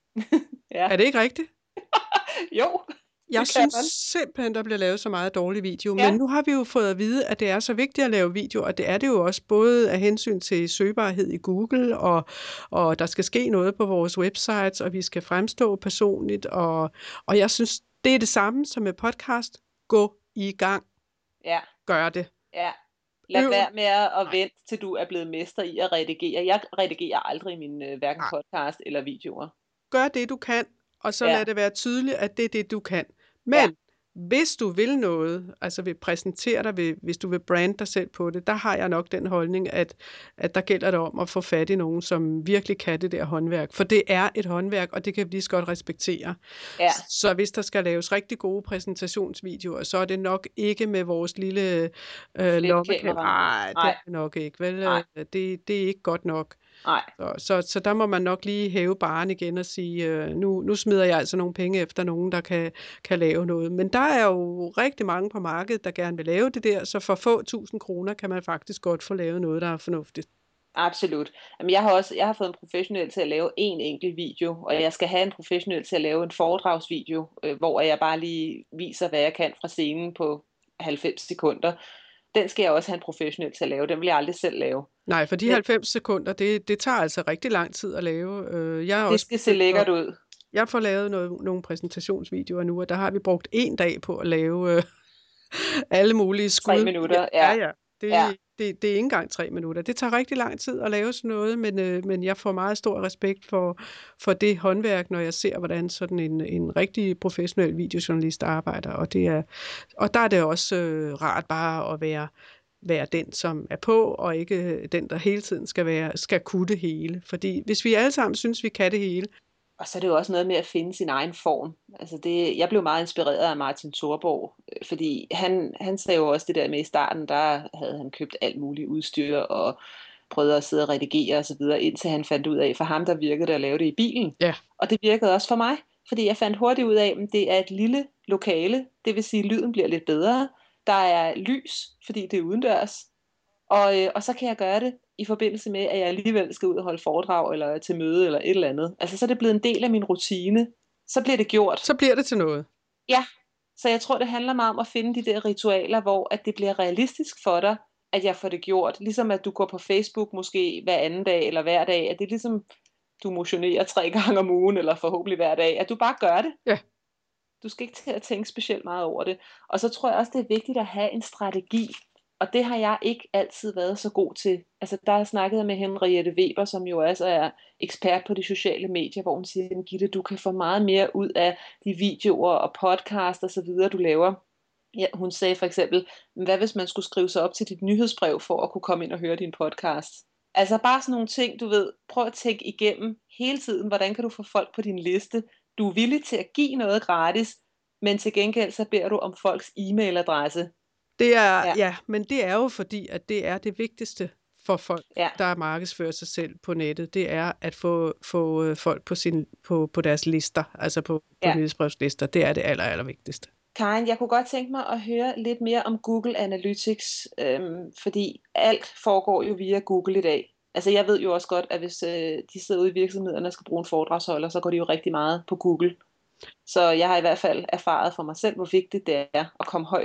Ja. Er det ikke rigtigt? Jo, Jeg det kan synes man. simpelthen, der bliver lavet så meget dårlig video. Ja. Men nu har vi jo fået at vide, at det er så vigtigt at lave video, og det er det jo også både af hensyn til søgbarhed i Google, og, og der skal ske noget på vores websites, og vi skal fremstå personligt. Og, og jeg synes, det er det samme som med podcast. Gå i gang. Ja. Gør det. Ja. Lad Øv. være med at vente, til du er blevet mester i at redigere. Jeg redigerer aldrig mine øh, hverken podcast eller videoer. Gør det, du kan, og så Ja. lad det være tydeligt, at det er det, du kan. Men Ja. hvis du vil noget, altså vil præsentere dig, vil, hvis du vil brande dig selv på det, der har jeg nok den holdning, at, at der gælder det om at få fat i nogen, som virkelig kan det der håndværk. For det er et håndværk, og det kan vi lige så godt respektere. Ja. Så hvis der skal laves rigtig gode præsentationsvideoer, så er det nok ikke med vores lille øh, lommekamera. Nej, det er det nok ikke. Vel? Det, det er ikke godt nok. Nej. Så, så, så der må man nok lige hæve barren igen og sige, øh, nu, nu smider jeg altså nogle penge efter nogen, der kan, kan lave noget. Men der er jo rigtig mange på markedet, der gerne vil lave det der, så for få tusind kroner kan man faktisk godt få lavet noget, der er fornuftigt. Absolut. Jamen, jeg har også jeg har fået en professionel til at lave en enkelt video, og jeg skal have en professionel til at lave en foredragsvideo, øh, hvor jeg bare lige viser, hvad jeg kan fra scenen på halvfems sekunder. Den skal jeg også have en professionel til at lave. Den vil jeg aldrig selv lave. Nej, for de halvfems sekunder, det, det tager altså rigtig lang tid at lave. Jeg er det også skal se lækkert ud. Jeg får lavet noget, nogle præsentationsvideoer nu, og der har vi brugt en dag på at lave øh, alle mulige skud. Tre minutter, ja. Ja, ja. Det, ja. Det, det er ikke engang tre minutter. Det tager rigtig lang tid at lave sådan noget, men, øh, men jeg får meget stor respekt for, for det håndværk, når jeg ser, hvordan sådan en, en rigtig professionel videojournalist arbejder. Og, det er, og der er det også øh, rart bare at være, være den, som er på, og ikke den, der hele tiden skal, være, skal kunne det hele. Fordi hvis vi alle sammen synes, vi kan det hele. Og så er det jo også noget med at finde sin egen form. Altså det, jeg blev meget inspireret af Martin Thorborg, fordi han, han sagde jo også det der med i starten, der havde han købt alt muligt udstyr og prøvede at sidde og redigere og så videre, indtil han fandt ud af, for ham der virkede det at lave det i bilen. Ja. Og det virkede også for mig, fordi jeg fandt hurtigt ud af, at det er et lille lokale, det vil sige, at lyden bliver lidt bedre. Der er lys, fordi det er udendørs, og, øh, og så kan jeg gøre det i forbindelse med, at jeg alligevel skal ud og holde foredrag, eller til møde, eller et eller andet. Altså, så er det blevet en del af min rutine. Så bliver det gjort. Så bliver det til noget. Ja, så jeg tror, det handler meget om at finde de der ritualer, hvor at det bliver realistisk for dig, at jeg får det gjort. Ligesom at du går på Facebook måske hver anden dag, eller hver dag. At det er ligesom, du motionerer tre gange om ugen, eller forhåbentlig hver dag. At du bare gør det. Ja. Du skal ikke til at tænke specielt meget over det. Og så tror jeg også, det er vigtigt at have en strategi. Og det har jeg ikke altid været så god til. Altså, der har snakket med Henriette Weber, som jo også er ekspert på de sociale medier, hvor hun siger, Gitte, du kan få meget mere ud af de videoer og podcast og så videre, du laver. Ja, hun sagde for eksempel, hvad hvis man skulle skrive sig op til dit nyhedsbrev for at kunne komme ind og høre din podcast? Altså bare sådan nogle ting, du ved, prøv at tænke igennem hele tiden, hvordan kan du få folk på din liste? Du er villig til at give noget gratis, men til gengæld så beder du om folks e-mailadresse. Det er, ja. ja, men det er jo fordi, at det er det vigtigste for folk, ja. der markedsfører sig selv på nettet. Det er at få, få folk på, sin, på, på deres lister, altså på, på ja. nyhedsbrevslister. Det er det aller, aller vigtigste. Karin, jeg kunne godt tænke mig at høre lidt mere om Google Analytics, øhm, fordi alt foregår jo via Google i dag. Altså jeg ved jo også godt, at hvis øh, de sidder ude i virksomhederne og skal bruge en foredragsholder, så går de jo rigtig meget på Google. Så jeg har i hvert fald erfaret for mig selv, hvor vigtigt det er at komme højt op.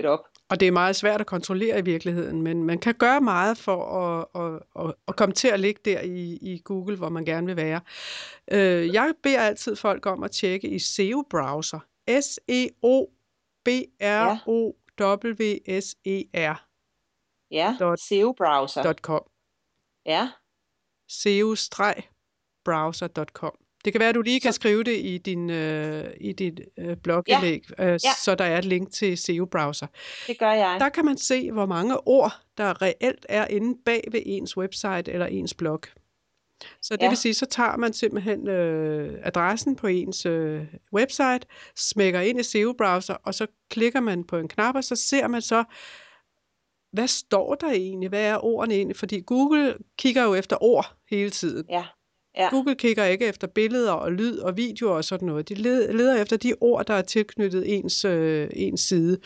Og det er meget svært at kontrollere i virkeligheden, men man kan gøre meget for at, at, at, at komme til at ligge der i, i Google, hvor man gerne vil være. Øh, jeg beder altid folk om at tjekke i S E O-browser. S E O B R Ja, O W S E R ja, dot, S E O-browser. dot com. Ja, S E O-browser dot com. Det kan være, at du lige kan så, skrive det i, din, øh, i dit øh, ja, blogindlæg, øh, ja, så der er et link til S E O-browser. det gør jeg. Der kan man se, hvor mange ord, der reelt er inde bag ved ens website eller ens blog. Så det Ja, vil sige, så tager man simpelthen øh, adressen på ens øh, website, smækker ind i S E O-browser, og så klikker man på en knap, og så ser man så, hvad står der egentlig? Hvad er ordene egentlig? Fordi Google kigger jo efter ord hele tiden. ja, ja. Google kigger ikke efter billeder og lyd og videoer og sådan noget. De leder efter de ord, der er tilknyttet ens, øh, ens side.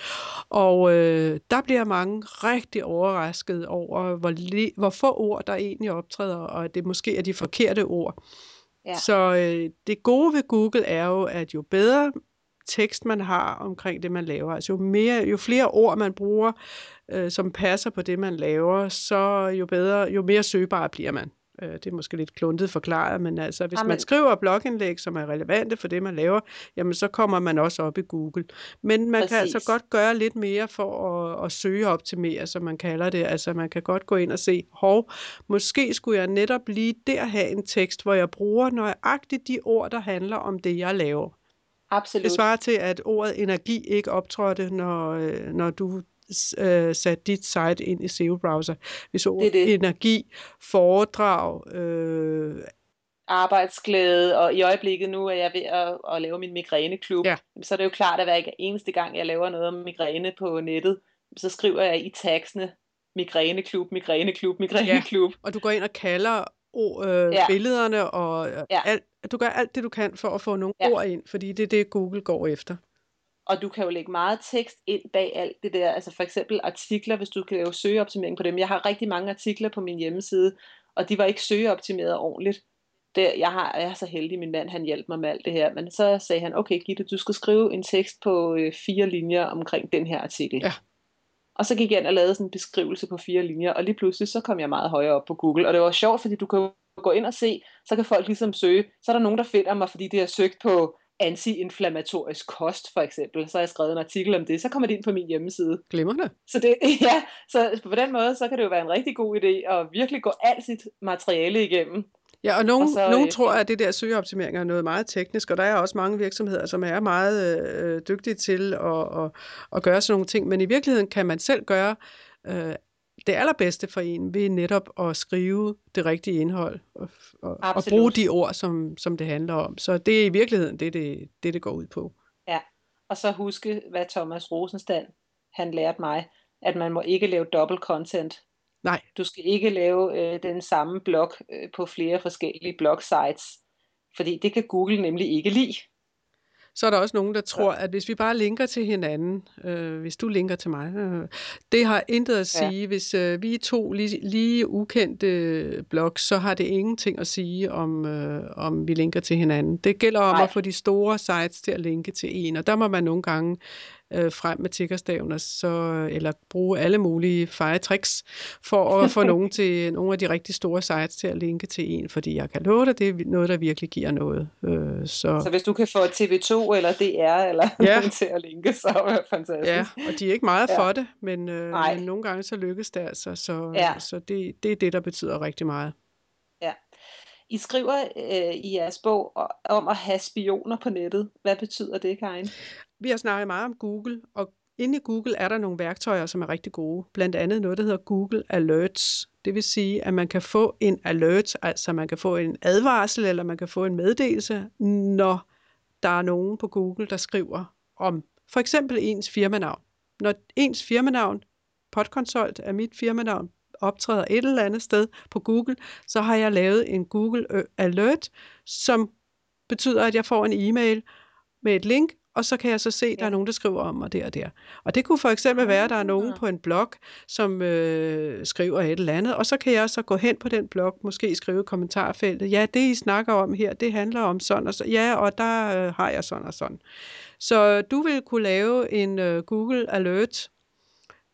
Og øh, der bliver mange rigtig overrasket over, hvor, li- hvor få ord, der egentlig optræder, og at det måske er de forkerte ord. Ja. Så øh, det gode ved Google er jo, at jo bedre tekst man har omkring det, man laver, altså jo, mere, jo flere ord man bruger, øh, som passer på det, man laver, så jo bedre, jo mere søgbar bliver man. Det er måske lidt kluntet forklaret, men altså, hvis Amen. man skriver blogindlæg, som er relevante for det, man laver, jamen så kommer man også op i Google. Men man Præcis. kan altså godt gøre lidt mere for at, at søge og optimere, som man kalder det. Altså man kan godt gå ind og se, hov, måske skulle jeg netop lige der have en tekst, hvor jeg bruger nøjagtigt de ord, der handler om det, jeg laver. Absolut. Det svarer til, at ordet energi ikke optrådte, når, når du øh, satte dit site ind i S E O-browser. Hvis ordet det det. energi, foredrag, øh... arbejdsglæde, og i øjeblikket nu er jeg ved at, at lave min migræneklub, ja. Så er det jo klart, at hver eneste gang, jeg laver noget om migræne på nettet, så skriver jeg i tagsene migræneklub, migræneklub, migræneklub. Ja. Og du går ind og kalder ord, øh, ja. billederne, og ja. alt, du gør alt det, du kan for at få nogle ja. ord ind, fordi det er det, Google går efter. Og du kan jo lægge meget tekst ind bag alt det der, altså for eksempel artikler, hvis du kan lave søgeoptimering på dem. Jeg har rigtig mange artikler på min hjemmeside, og de var ikke søgeoptimeret ordentligt. Det, jeg, har, jeg er så heldig, min mand han hjalp mig med alt det her, men så sagde han, okay Gitte, du skal skrive en tekst på øh, fire linjer omkring den her artikel. Ja. Og så gik jeg ind og lavede sådan en beskrivelse på fire linjer, og lige pludselig så kom jeg meget højere op på Google, og det var sjovt, fordi du kan gå ind og se, så kan folk ligesom søge, så er der nogen, der finder mig, fordi de har søgt på anti-inflammatorisk kost, for eksempel. Så har jeg skrevet en artikel om det, så kommer det ind på min hjemmeside. Glimrende. Så det, ja, så på den måde, så kan det jo være en rigtig god idé at virkelig gå alt sit materiale igennem. Ja, og nogen, og så, nogen øh, tror, at det der søgeoptimering er noget meget teknisk, og der er også mange virksomheder, som er meget øh, dygtige til at, at, at gøre sådan nogle ting, men i virkeligheden kan man selv gøre øh, det allerbedste for en ved netop at skrive det rigtige indhold og, og, og bruge de ord, som, som det handler om. Så det er i virkeligheden det, det, det, det går ud på. Ja, og så huske, hvad Thomas Rosenstand, han lærte mig, at man må ikke lave dobbelt content. Nej. Du skal ikke lave øh, den samme blog øh, på flere forskellige blogsites, fordi det kan Google nemlig ikke lide. Så er der også nogen, der tror, at hvis vi bare linker til hinanden, øh, hvis du linker til mig, øh, det har intet at sige. Ja. Hvis øh, vi er to lige, lige ukendte blogs, så har det ingenting at sige, om, øh, om vi linker til hinanden. Det gælder om Nej. At få de store sites til at linke til en, og der må man nogle gange øh, frem med tickerstaven, så, eller bruge alle mulige feje tricks for at få nogen til nogle af de rigtig store sites til at linke til en, fordi jeg kan love dig, det er noget, der virkelig giver noget. Øh, så. så hvis du kan få T V to eller D R eller ja. Nogen til at linke, så er det fantastisk. Ja, og de er ikke meget ja. For det, men, øh, men nogle gange så lykkes det altså, så, ja. Så det, det er det, der betyder rigtig meget. Ja. I skriver øh, i jeres bog om at have spioner på nettet. Hvad betyder det, Karin? Vi har snakket meget om Google, og inde i Google er der nogle værktøjer, som er rigtig gode. Blandt andet noget, der hedder Google Alerts. Det vil sige, at man kan få en alert, altså man kan få en advarsel, eller man kan få en meddelelse, når der er nogen på Google, der skriver om for eksempel ens firmanavn. Når ens firmanavn, Podconsult er mit firmanavn, optræder et eller andet sted på Google, så har jeg lavet en Google Alert, som betyder, at jeg får en e-mail med et link, og så kan jeg så se, at der ja. Er nogen, der skriver om mig der og der. Og det kunne for eksempel være, at der er nogen på en blog, som øh, skriver et eller andet, og så kan jeg så gå hen på den blog, måske skrive i kommentarfeltet, ja, det I snakker om her, det handler om sådan og sådan, ja, og der øh, har jeg sådan og sådan. Så du vil kunne lave en øh, Google Alert,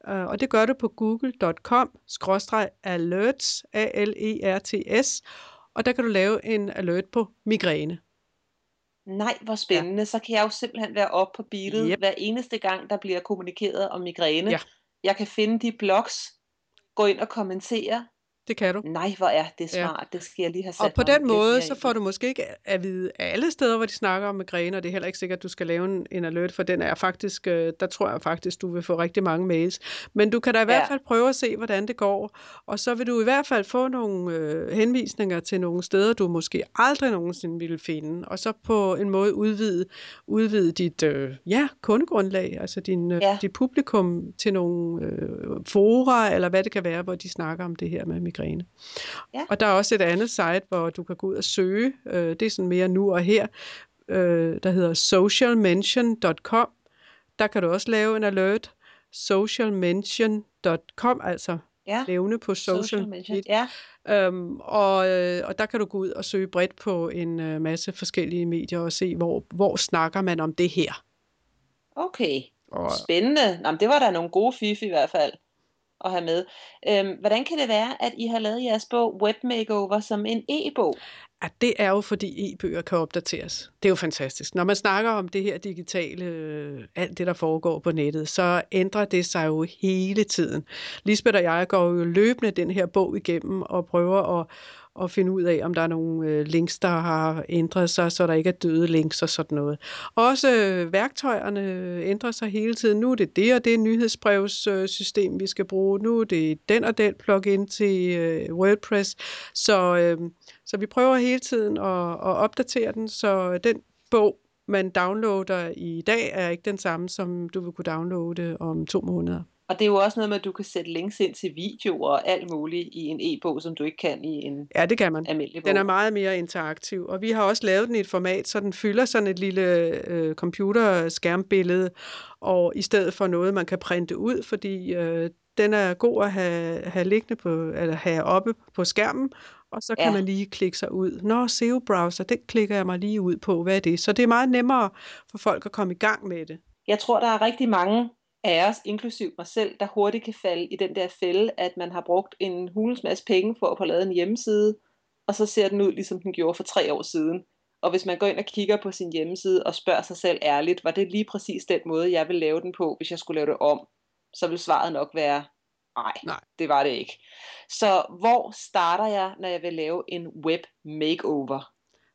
øh, og det gør du på google punktum com skråstreg alerts, A L E R T S, og der kan du lave en alert på migræne. Nej, hvor Ja. spændende. Så kan jeg jo simpelthen være oppe på beatet Yep. hver eneste gang, der bliver kommunikeret om migræne. Ja. Jeg kan finde de blogs, gå ind og kommentere. Det kan du. Nej, hvor er det Ja. smart. Det skal jeg lige have Og sat på mig den lidt måde, mere så ind får i. du måske ikke at vide alle steder, hvor de snakker om migræne, og det er heller ikke sikkert, at du skal lave en, en alert, for den er faktisk, øh, der tror jeg faktisk, du vil få rigtig mange mails. Men du kan da i hvert Ja. fald prøve at se, hvordan det går, og så vil du i hvert fald få nogle øh, henvisninger til nogle steder, du måske aldrig nogensinde ville finde, og så på en måde udvide, udvide dit øh, ja, kundegrundlag, altså din, øh, Ja. dit publikum til nogle øh, fora, eller hvad det kan være, hvor de snakker om det her med migræne. Ja. Og der er også et andet site, hvor du kan gå ud og søge. Øh, det er sådan mere nu og her. Øh, der hedder social mention punktum com. Der kan du også lave en alert. social mention punktum com, altså Ja. nævne på social, Social mention. media. Ja. Øhm, og, øh, og der kan du gå ud og søge bredt på en øh, masse forskellige medier og se, hvor, hvor snakker man om det her. Okay. Og Spændende. Nå, men det var da nogle gode fif i hvert fald at have med. Øhm, hvordan kan det være, at I har lavet jeres bog Web Makeover som en e-bog? Ja, det er jo, fordi e-bøger kan opdateres. Det er jo fantastisk. Når man snakker om det her digitale, øh, alt det, der foregår på nettet, så ændrer det sig jo hele tiden. Lisbeth og jeg går jo løbende den her bog igennem og prøver at, at finde ud af, om der er nogle øh, links, der har ændret sig, så der ikke er døde links og sådan noget. Også øh, værktøjerne ændrer sig hele tiden. Nu er det det og det nyhedsbrevssystem, vi skal bruge. Nu er det den og den plugin til øh, WordPress. Så... Øh, Så vi prøver hele tiden at, at opdatere den, så den bog, man downloader i dag, er ikke den samme, som du vil kunne downloade om to måneder. Og det er jo også noget med, at du kan sætte links ind til videoer og alt muligt i en e-bog, som du ikke kan i en Ja, det kan man. almindelig bog. Den er meget mere interaktiv, og vi har også lavet den i et format, så den fylder sådan et lille øh, computerskærmbillede, og i stedet for noget, man kan printe ud, fordi øh, den er god at have, have liggende på, eller have oppe på skærmen, og så kan Ja. man lige klikke sig ud. Nå, S E O-browser, den klikker jeg mig lige ud på. Hvad er det? Så det er meget nemmere for folk at komme i gang med det. Jeg tror, der er rigtig mange af os, inklusiv mig selv, der hurtigt kan falde i den der fælde, at man har brugt en hulens masse penge for at få lavet en hjemmeside, og så ser den ud, ligesom den gjorde for tre år siden. Og hvis man går ind og kigger på sin hjemmeside og spørger sig selv ærligt, var det lige præcis den måde, jeg ville lave den på, hvis jeg skulle lave det om, så vil svaret nok være, nej, Nej. det var det ikke. Så hvor starter jeg, når jeg vil lave en web makeover?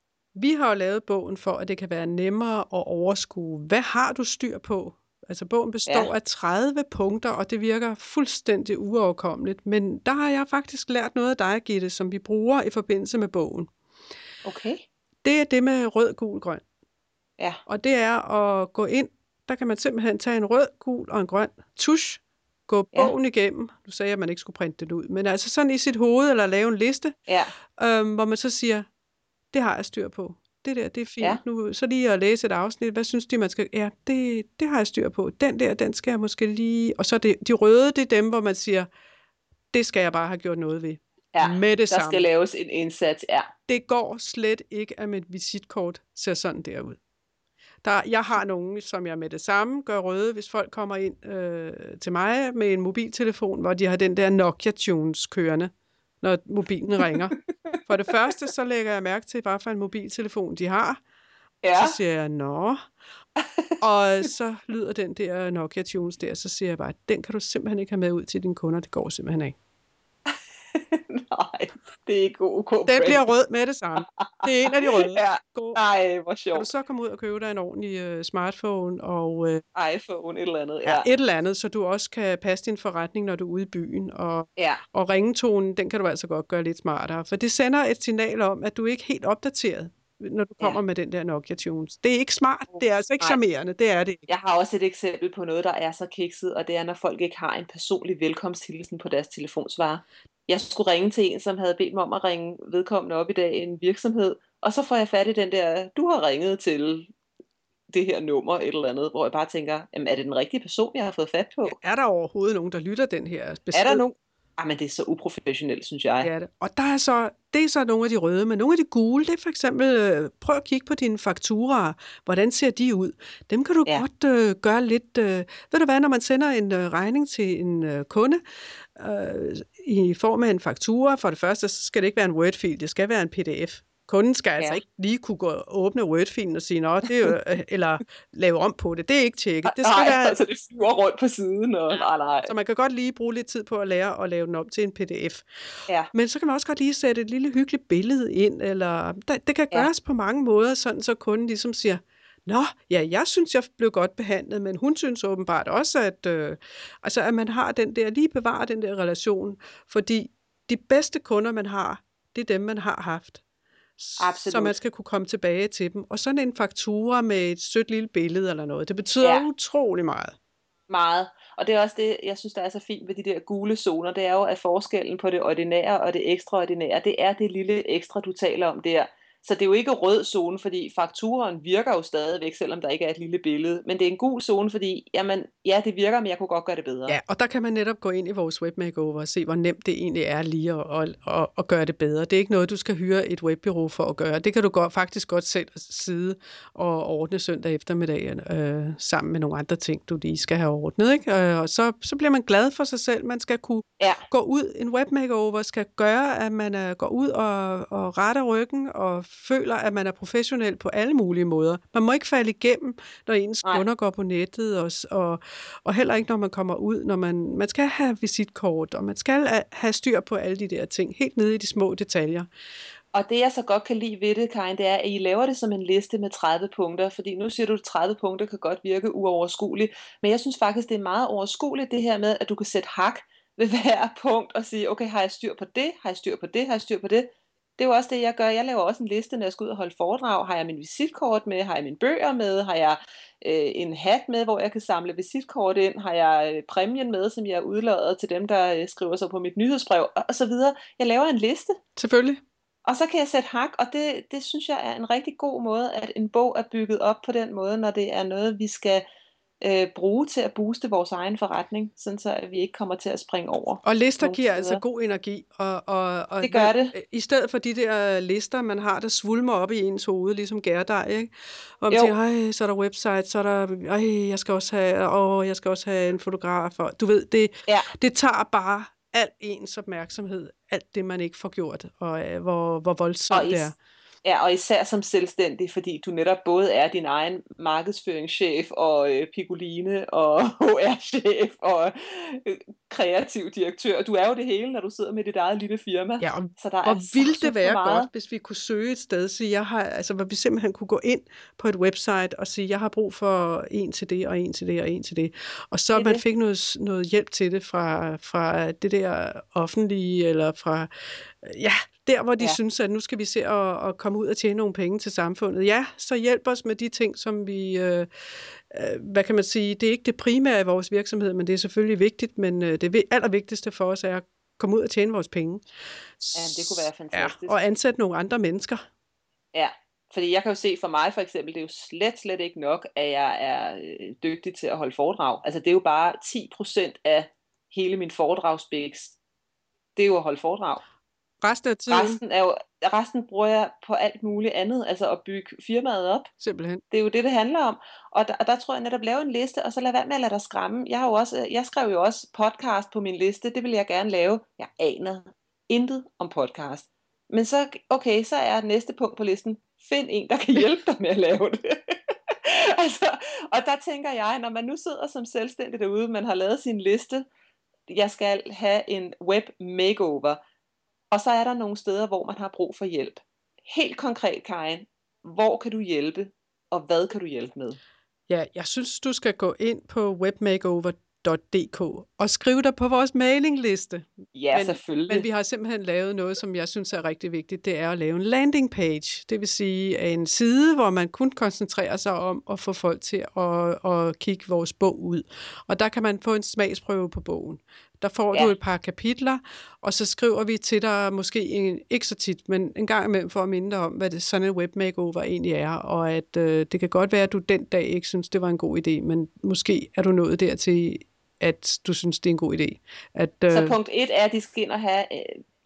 Vi har jo lavet bogen for, at det kan være nemmere at overskue. Hvad har du styr på? Altså bogen består Ja. af tredive punkter, og det virker fuldstændig uoverkommeligt. Men der har jeg faktisk lært noget af dig, Gitte, som vi bruger i forbindelse med bogen. Okay. Det er det med rød, gul, grøn. Ja. Og det er at gå ind, der kan man simpelthen tage en rød, gul og en grøn tusch, gå Ja. bogen igennem. Du sagde, at man ikke skulle printe den ud, men altså sådan i sit hoved, eller lave en liste, Ja. øhm, hvor man så siger, det har jeg styr på. Det der, det er fint. Ja. Nu, så lige at læse et afsnit. Hvad synes de, man skal... Ja, det, det har jeg styr på. Den der, den skal jeg måske lige... Og så det, de røde, det er dem, hvor man siger, det skal jeg bare have gjort noget ved. Ja, med det der samme. skal laves en indsats, ja. Det går slet ikke, at mit visitkort ser sådan der ud. Der, jeg har nogen, som jeg med det samme gør røde, hvis folk kommer ind øh, til mig med en mobiltelefon, hvor de har den der Nokia-tunes kørende, når mobilen ringer. For det første, så lægger jeg mærke til, hvad for en mobiltelefon de har. Ja. Så siger jeg, nå. Og så lyder den der Nokia-tunes der, så siger jeg bare, den kan du simpelthen ikke have med ud til dine kunder, det går simpelthen ikke. Nej, det er ikke OK. Den bliver rød med det samme. Det er en af de røde. Ja. God. Ej, hvor sjovt. Kan du så komme ud og købe dig en ordentlig uh, smartphone og uh, iPhone, et eller andet, ja. ja. et eller andet, så du også kan passe din forretning, når du er ude i byen. Og, Ja. og ringetonen, den kan du altså godt gøre lidt smartere, for det sender et signal om, at du ikke er helt opdateret, når du kommer Ja. med den der Nokia-tunes. Det er ikke smart, det er altså ikke Nej. charmerende, det er det ikke. Jeg har også et eksempel på noget, der er så kikset, og det er, når folk ikke har en personlig velkomsthilsen på deres telefonsvarer. Jeg skulle ringe til en, som havde bedt mig om at ringe vedkommende op i dag i en virksomhed, og så får jeg fat i den der, du har ringet til det her nummer, et eller andet, hvor jeg bare tænker, jamen, er det den rigtige person, jeg har fået fat på? Ja, er der overhovedet nogen, der lytter den her besked? Er der nogen? Ah, men det er så uprofessionelt, synes jeg. Ja, det. Og der er så det er så nogle af de røde, men nogle af de gule, det er for eksempel, øh, prøv at kigge på dine fakturaer. Hvordan ser de ud? Dem kan du Ja. godt øh, gøre lidt... Øh, ved du hvad, når man sender en øh, regning til en øh, kunde, øh, i form af en faktura, for det første, så skal det ikke være en Word-fil, det skal være en P D F. Kunden skal altså Ja. ikke lige kunne gå og åbne Word-filen og sige, Nå, det er jo, eller lave om på det. Det er ikke tjekket. Det skal Nej, være... altså det flyver rundt på siden. Og... Nej, nej. Så man kan godt lige bruge lidt tid på at lære at lave den om til en P D F. Ja. Men så kan man også godt lige sætte et lille hyggeligt billede ind, eller det, det kan Ja. gøres på mange måder, sådan så kunden ligesom siger, Nå, ja, jeg synes, jeg blev godt behandlet, men hun synes åbenbart også, at, øh, altså, at man har den der, lige bevarer den der relation, fordi de bedste kunder, man har, det er dem, man har haft. Absolut. Så man skal kunne komme tilbage til dem. Og sådan en faktura med et sødt lille billede eller noget, det betyder Ja. utrolig meget. Meget. Og det er også det, jeg synes, der er så fint ved de der gule zoner, det er jo, at forskellen på det ordinære og det ekstraordinære, det er det lille ekstra, du taler om der. Så det er jo ikke rød zone, fordi fakturaen virker jo stadigvæk, selvom der ikke er et lille billede. Men det er en gul zone, fordi jamen, ja, det virker, men jeg kunne godt gøre det bedre. Ja, og der kan man netop gå ind i vores webmakeover og se, hvor nemt det egentlig er lige at, at, at, at gøre det bedre. Det er ikke noget, du skal hyre et webbureau for at gøre. Det kan du godt, faktisk godt selv sidde og ordne søndag eftermiddag øh, sammen med nogle andre ting, du lige skal have ordnet. Ikke? Og så, så bliver man glad for sig selv. Man skal kunne ja. gå ud. En webmakeover skal gøre, at man uh, går ud og, og retter ryggen og føler, at man er professionel på alle mulige måder. Man må ikke falde igennem, når ens Nej. kunder går på nettet, og, og, og heller ikke, når man kommer ud. Når man, man skal have visitkort, og man skal have styr på alle de der ting, helt nede i de små detaljer. Og det, jeg så godt kan lide ved det, Karin, det er, at I laver det som en liste med tredive punkter, fordi nu siger du, at tredive punkter kan godt virke uoverskueligt, men jeg synes faktisk, det er meget overskueligt det her med, at du kan sætte hak ved hver punkt og sige, okay, har jeg styr på det, har jeg styr på det, har jeg styr på det. Det er jo også det, jeg gør. Jeg laver også en liste, når jeg skal ud og holde foredrag. Har jeg min visitkort med? Har jeg mine bøger med? Har jeg øh, en hat med, hvor jeg kan samle visitkort ind? Har jeg øh, præmien med, som jeg udlader til dem, der øh, skriver sig på mit nyhedsbrev? Og, og så videre. Jeg laver en liste. Selvfølgelig. Og så kan jeg sætte hak, og det, det synes jeg er en rigtig god måde, at en bog er bygget op på den måde, når det er noget, vi skal øh, bruge til at booste vores egen forretning, sådan så at vi ikke kommer til at springe over. Og lister giver altså god energi. Og, og, og det gør det. I stedet for de der lister, man har, der svulmer op i ens hoved, ligesom gærdej, ikke? Og man Jo. tænker, ej, så er der website, så er der, ej, jeg skal også have, åh, jeg skal også have en fotograf. Og, du ved, det, ja. det tager bare al ens opmærksomhed, alt det, man ikke får gjort, og øh, hvor, hvor voldsomt og is- det er. Ja, og især som selvstændig, fordi du netop både er din egen markedsføringschef og øh, Piccoline og H R-chef og øh, kreativ direktør. Du er jo det hele, når du sidder med dit eget lille firma. Ja, og så der hvor er ville så det være meget. godt, hvis vi kunne søge et sted, så jeg har, altså, hvor vi simpelthen kunne gå ind på et website og sige, jeg har brug for en til det, og en til det, og en til det. Og så det man det. fik noget, noget hjælp til det fra, fra det der offentlige, eller fra, ja, der hvor de ja. synes, at nu skal vi se at, at komme ud og tjene nogle penge til samfundet. Ja, så hjælp os med de ting, som vi, øh, øh, hvad kan man sige, det er ikke det primære i vores virksomhed, men det er selvfølgelig vigtigt, men øh, det allervigtigste for os er at komme ud og tjene vores penge. Ja, det kunne være fantastisk. Ja, og ansætte nogle andre mennesker. Ja, fordi jeg kan jo se for mig for eksempel, det er jo slet, slet ikke nok, at jeg er øh, dygtig til at holde foredrag. Altså det er jo bare ti procent af hele min foredragsbæks. Det er jo at holde foredrag. Resten af tiden? Resten, er jo, resten bruger jeg på alt muligt andet, altså at bygge firmaet op. Simpelthen. Det er jo det, det handler om. Og der, og der tror jeg netop, lave en liste, og så lad være med at lade dig skræmme. Jeg, har jo også, jeg skrev jo også podcast på min liste, det vil jeg gerne lave. Jeg aner intet om podcast. Men så, okay, så er næste punkt på listen, find en, der kan hjælpe dig med at lave det. altså, og der tænker jeg, når man nu sidder som selvstændig derude, man har lavet sin liste, jeg skal have en web makeover, og så er der nogle steder, hvor man har brug for hjælp. Helt konkret, Karin, hvor kan du hjælpe, og hvad kan du hjælpe med? Ja, jeg synes, du skal gå ind på webmakeover punktum d k og skrive dig på vores mailingliste. Ja, men, selvfølgelig. Men vi har simpelthen lavet noget, som jeg synes er rigtig vigtigt. Det er at lave en landing page. Det vil sige en side, hvor man kun koncentrerer sig om at få folk til at, at kigge vores bog ud. Og der kan man få en smagsprøve på bogen. Der får ja. du et par kapitler, og så skriver vi til dig, måske en, ikke så tit, men en gang imellem for at minde dig om, hvad det, sådan en webmakeover egentlig er, og at øh, det kan godt være, at du den dag ikke synes, det var en god idé, men måske er du nået dertil, at du synes, det er en god idé. At, øh... Så punkt et er, at de skal ind og have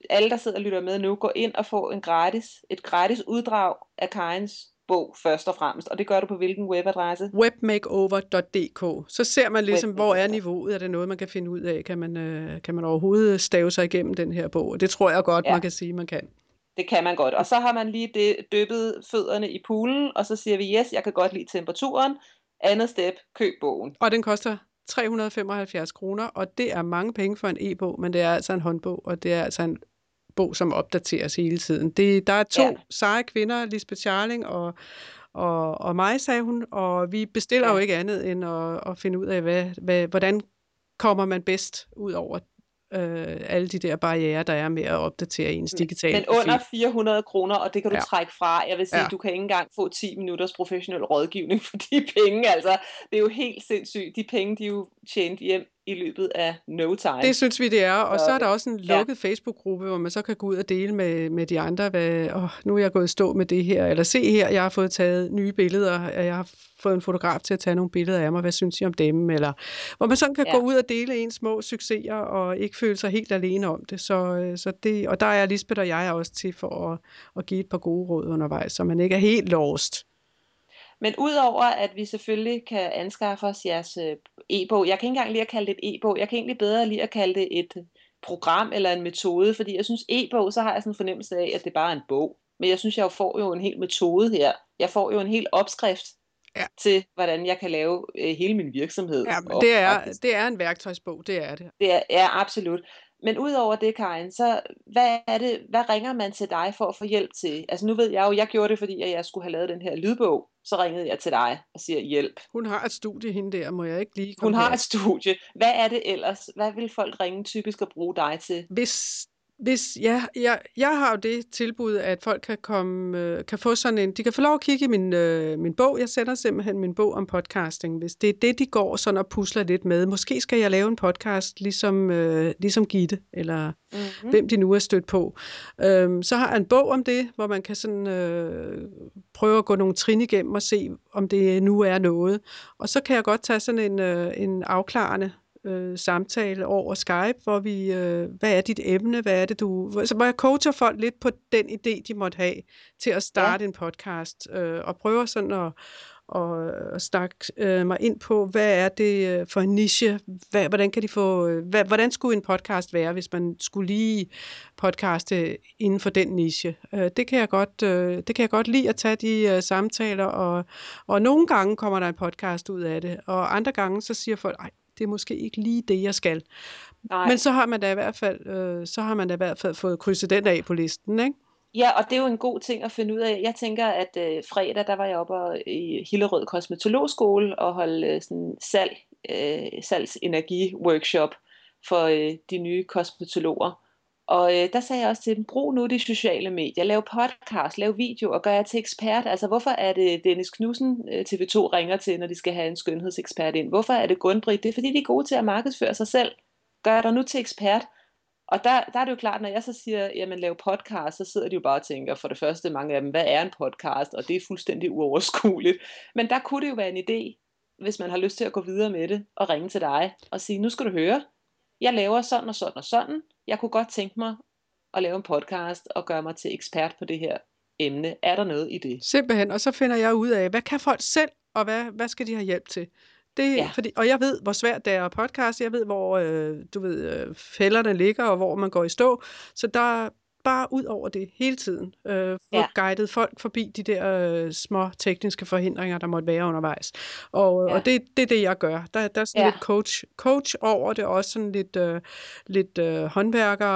alle, der sidder og lytter med nu, gå ind og få en gratis, et gratis uddrag af Karins bog først og fremmest. Og det gør du på hvilken webadresse? webmakeover punktum d k. Så ser man ligesom, hvor er Webmakeover. niveauet? Er det noget, man kan finde ud af? Kan man, øh, kan man overhovedet stave sig igennem den her bog? Det tror jeg godt, Ja. man kan sige, man kan. Det kan man godt. Og så har man lige det, dyppet fødderne i poolen, og så siger vi, yes, jeg kan godt lide temperaturen. Andet step, køb bogen. Og den koster tre hundrede og femoghalvfjerds kroner, og det er mange penge for en e-bog, men det er altså en håndbog, og det er altså en bog, som opdateres hele tiden. Det, der er to ja. seje kvinder, Lisbeth Scharling og, og, og mig, sagde hun, og vi bestiller ja. jo ikke andet end at, at finde ud af, hvad, hvad, hvordan kommer man bedst ud over øh, alle de der barrierer, der er med at opdatere ens digitale Men under fire hundrede kroner, og det kan du ja. trække fra. Jeg vil sige, ja. du kan ikke engang få ti minutters professionel rådgivning for de penge. Altså, det er jo helt sindssygt. De penge, de er jo tjent hjem i løbet af no time. Det synes vi, det er. Og så, så er der også en lukket ja. Facebook-gruppe, hvor man så kan gå ud og dele med, med de andre, hvad, åh, nu er jeg gået i stå med det her, eller se her, jeg har fået taget nye billeder, jeg har fået en fotograf til at tage nogle billeder af mig, hvad synes I om dem? Eller, hvor man sådan kan ja. gå ud og dele ens små succeser, og ikke føle sig helt alene om det. Så, så det og der er Lisbeth og jeg også til for at, at give et par gode råd undervejs, så man ikke er helt lost. Men udover at vi selvfølgelig kan anskaffe os jeres e-bog, jeg kan ikke engang lide at kalde det et e-bog, jeg kan egentlig bedre lide at kalde det et program eller en metode, fordi jeg synes e-bog, så har jeg sådan en fornemmelse af, at det bare er en bog. Men jeg synes, jeg får jo en hel metode her. Jeg får jo en hel opskrift ja. til, hvordan jeg kan lave øh, hele min virksomhed. Ja, men det er, det er en værktøjsbog, det er det. Det er, er absolut. Men udover det, Karin, så hvad er det, hvad ringer man til dig for at få hjælp til? Altså nu ved jeg jo, jeg gjorde det, fordi jeg skulle have lavet den her lydbog. Så ringede jeg til dig og siger hjælp. Hun har et studie, hende der, må jeg ikke lige komme Hun har her. et studie. Hvad er det ellers? Hvad vil folk ringe typisk at bruge dig til? Hvis Hvis, ja, jeg, jeg har jo det tilbud, at folk kan komme, øh, kan få sådan en, de kan få lov at kigge i min, øh, min bog. Jeg sender simpelthen min bog om podcasting, hvis det er det, de går sådan og pusler lidt med. Måske skal jeg lave en podcast, ligesom, øh, ligesom Gitte, eller mm-hmm. hvem de nu er stødt på. Øhm, så har jeg en bog om det, hvor man kan sådan, øh, prøve at gå nogle trin igennem og se, om det nu er noget. Og så kan jeg godt tage sådan en, øh, en afklarende Øh, samtale over Skype, hvor vi, øh, hvad er dit emne, hvad er det du, så hvor jeg coacher folk lidt på den idé, de måtte have til at starte ja. en podcast, øh, og prøver sådan at, og, at snakke øh, mig ind på, hvad er det for en niche, hvad, hvordan kan de få, hvad, hvordan skulle en podcast være, hvis man skulle lige podcaste inden for den niche. Øh, det kan jeg godt, øh, det kan jeg godt lide at tage de øh, samtaler, og, og nogle gange kommer der en podcast ud af det, og andre gange så siger folk, ej, det er måske ikke lige det, jeg skal. Nej. Men så har man da i hvert fald, øh, så har man da i hvert fald fået krydset den af på listen, ikke? Ja, og det er jo en god ting at finde ud af. Jeg tænker, at øh, fredag, der var jeg oppe i Hillerød Kosmetologskole og holde øh, sådan salg, øh, salgsenergi-workshop for øh, de nye kosmetologer. Og øh, der sagde jeg også til dem, brug nu de sociale medier, lav podcast, lav video og gør jer til ekspert. Altså hvorfor er det Dennis Knudsen, T V to ringer til, når de skal have en skønhedsekspert ind? Hvorfor er det Gunn-Britt? Det er fordi, de er gode til at markedsføre sig selv. Gør dig nu til ekspert. Og der, der er det jo klart, når jeg så siger, jamen lav podcast, så sidder de jo bare og tænker, for det første mange af dem, hvad er en podcast? Og det er fuldstændig uoverskueligt. Men der kunne det jo være en idé, hvis man har lyst til at gå videre med det, og ringe til dig og sige, nu skal du høre, jeg laver sådan og sådan og sådan. Jeg kunne godt tænke mig at lave en podcast og gøre mig til ekspert på det her emne. Er der noget i det? Simpelthen, og så finder jeg ud af, hvad kan folk selv, og hvad, hvad skal de have hjælp til? Det, ja. fordi, og jeg ved, hvor svært det er at podcast. Jeg ved, hvor øh, du ved, øh, fælderne ligger, og hvor man går i stå. Så der bare ud over det hele tiden. Øh, få ja. guidet folk forbi de der øh, små tekniske forhindringer, der måtte være undervejs. Og, ja. og det, det er det, jeg gør. Der, der er sådan ja. lidt coach, coach over det, også sådan lidt, øh, lidt øh, håndværker.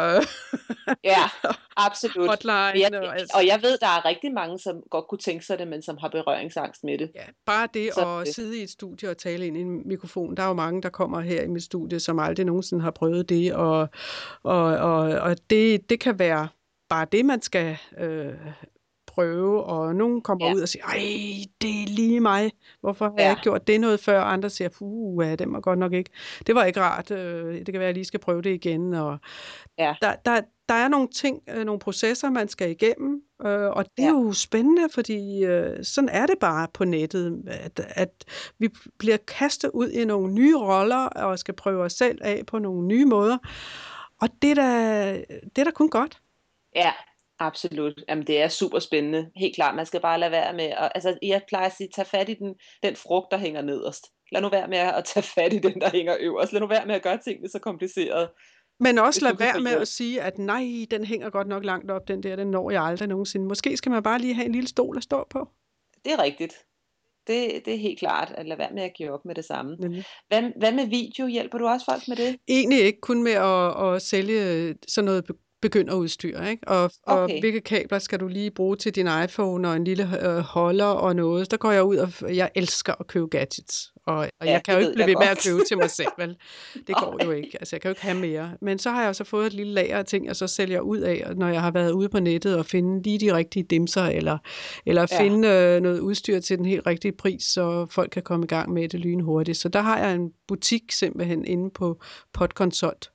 Ja, absolut. Hotline. Jeg, og, altså. og jeg ved, der er rigtig mange, som godt kunne tænke sig det, men som har berøringsangst med det. Ja, bare det Så at det. sidde i et studie og tale ind i en mikrofon. Der er jo mange, der kommer her i mit studie, som aldrig nogensinde har prøvet det, og, og, og, og det, det kan være bare det, man skal øh, prøve, og nogen kommer ja. ud og siger, ej, det er lige mig, hvorfor har ja. jeg ikke gjort det noget før, og andre siger, puh, ja, det var godt nok ikke, det var ikke rart, øh, det kan være, at jeg lige skal prøve det igen, og ja. der, der, der er nogle ting, øh, nogle processer, man skal igennem, øh, og det er ja. jo spændende, fordi øh, sådan er det bare på nettet, at, at vi bliver kastet ud i nogle nye roller, og skal prøve os selv af på nogle nye måder. Og det er da, det er da kun godt. Ja, absolut. Jamen, det er super spændende. Helt klart, man skal bare lade være med, at, altså jeg plejer at sige, tag fat i den, den frugt, der hænger nederst. Lad nu være med at tage fat i den, der hænger øverst. Lad nu være med at gøre tingene så komplicerede. Men også lad være med at sige, at nej, den hænger godt nok langt op, den der, den når jeg aldrig nogensinde. Måske skal man bare lige have en lille stol at stå på. Det er rigtigt. Det, det er helt klart, at lade være med at give op med det samme. Hvad, hvad med video? Hjælper du også folk med det? Egentlig ikke, kun med at, at sælge sådan noget begynderudstyr, ikke? Og, okay. Og hvilke kabler skal du lige bruge til din iPhone, og en lille øh, holder og noget. Der går jeg ud, og jeg elsker at købe gadgets. Og, og ja, jeg kan jo ikke blive ved med at købe til mig selv, vel? Det går okay. jo ikke. Altså, jeg kan jo ikke have mere. Men så har jeg så fået et lille lager af ting, jeg så sælger ud af, når jeg har været ude på nettet og finde lige de rigtige dimser, eller, eller ja. finde øh, noget udstyr til den helt rigtige pris, så folk kan komme i gang med det lynhurtigt. Så der har jeg en butik simpelthen inde på Podconsult.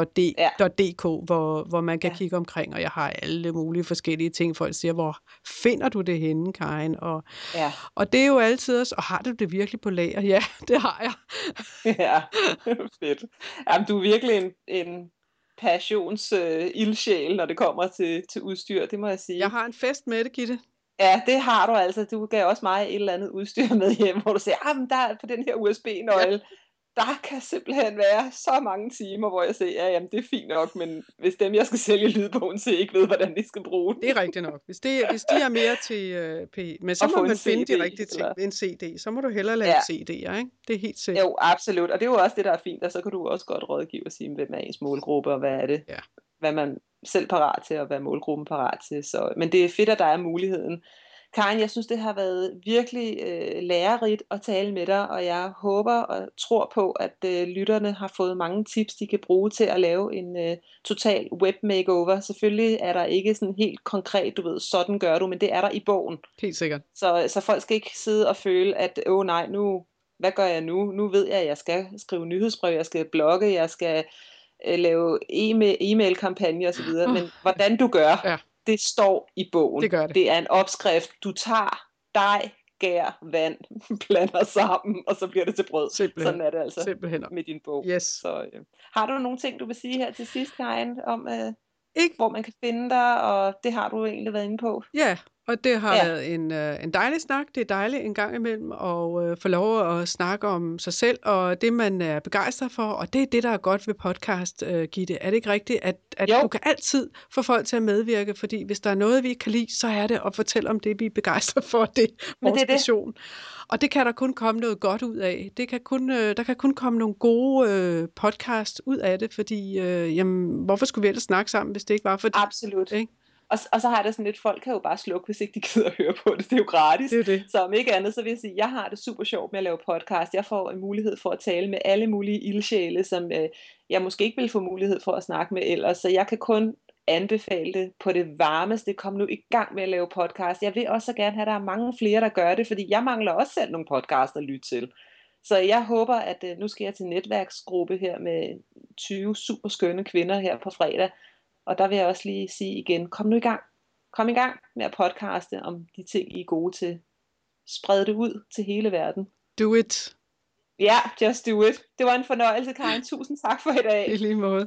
.dk, hvor, hvor man kan ja. kigge omkring, og jeg har alle mulige forskellige ting. Folk siger, hvor finder du det henne, Karin? Og, ja. og det er jo altid også, og har du det virkelig på lager? Ja, det har jeg. Ja, fedt. Jamen, du er virkelig en, en passions uh, ildsjæl, når det kommer til, til udstyr, det må jeg sige. Jeg har en fest med det, Gitte. Ja, det har du altså. Du gav også mig et eller andet udstyr med hjem, hvor du siger, ah, men der er på den her U S B-nøgle, ja. Der kan simpelthen være så mange timer, hvor jeg siger, ja, jamen det er fint nok, men hvis dem, jeg skal sælge lydbogen til, ikke ved, hvordan de skal bruge den. Det er rigtigt nok. Hvis, det, hvis de er mere til uh, P, men så må man finde de rigtige ting ved en C D. Så må du hellere lave ja. C D'er, ikke? Det er helt sikkert. Jo, absolut. Og det er jo også det, der er fint, og så kan du også godt rådgive og sige, hvem er ens målgruppe, og hvad er det, ja. Hvad man selv parat til, og hvad er målgruppen parat til. Så, men det er fedt, at der er muligheden. Karin, jeg synes, det har været virkelig øh, lærerigt at tale med dig, og jeg håber og tror på, at øh, lytterne har fået mange tips, de kan bruge til at lave en øh, total web makeover. Selvfølgelig er der ikke sådan helt konkret, du ved, sådan gør du, men det er der i bogen. Helt sikkert. Så, så folk skal ikke sidde og føle, at åh nej, nu, hvad gør jeg nu? Nu ved jeg, at jeg skal skrive nyhedsbrev, jeg skal blogge, jeg skal øh, lave e-mail, e-mail-kampagner osv., uh. men hvordan du gør... Ja. Det står i bogen. Det gør det. Det er en opskrift. Du tager dej, gær, vand, blander sammen, og så bliver det til brød. Simpelthen. Sådan er det altså Simpelthen. med din bog. Yes. Så, øh. Har du nogle ting, du vil sige her til sidst, Karin, om øh, ikke. hvor man kan finde dig, og det har du egentlig været inde på? Ja, og det har ja. været en, øh, en dejlig snak. Det er dejligt en gang imellem at øh, få lov at snakke om sig selv, og det man er begejstret for, og det er det, der er godt ved podcast, øh, Gitte. Er det ikke rigtigt, at, at du kan altid få folk til at medvirke, fordi hvis der er noget, vi kan lide, så er det at fortælle om det, vi er begejstret for, det er vores det er passion. Det. Og det kan der kun komme noget godt ud af. Det kan kun, øh, der kan kun komme nogle gode øh, podcast ud af det, fordi øh, jamen, hvorfor skulle vi ellers snakke sammen, hvis det ikke var for det? Absolut. Ikke? Og, og så har jeg det sådan lidt, folk kan jo bare slukke, hvis ikke de gider at høre på det. Det er jo gratis. Det er det. Så om ikke andet, så vil jeg sige, jeg har det super sjovt med at lave podcast. Jeg får en mulighed for at tale med alle mulige ildsjæle, som øh, jeg måske ikke vil få mulighed for at snakke med ellers. Så jeg kan kun anbefale det på det varmeste. Kom nu i gang med at lave podcast. Jeg vil også så gerne have, at der er mange flere, der gør det, fordi jeg mangler også selv nogle podcasts at lytte til. Så jeg håber, at øh, nu skal jeg til netværksgruppe her med tyve super skønne kvinder her på fredag. Og der vil jeg også lige sige igen, kom nu i gang. Kom i gang med at podcaste om de ting, I er gode til. Spred det ud til hele verden. Do it. Ja, yeah, just do it. Det var en fornøjelse, Karin. Tusind tak for i dag. I lige måde.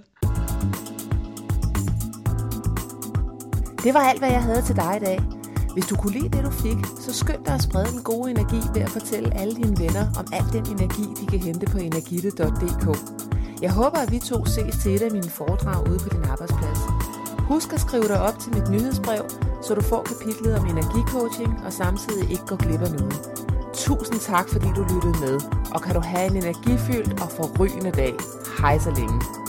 Det var alt, hvad jeg havde til dig i dag. Hvis du kunne lide det, du fik, så skynd dig at sprede den gode energi ved at fortælle alle dine venner om al den energi, de kan hente på energitte punktum d k. Jeg håber, at vi to ses til et af mine foredrag ude på din arbejdsplads. Husk at skrive dig op til mit nyhedsbrev, så du får kapitlet om energicoaching og samtidig ikke går glip af noget. Tusind tak, fordi du lyttede med, og kan du have en energifyldt og forrygende dag. Hej så længe.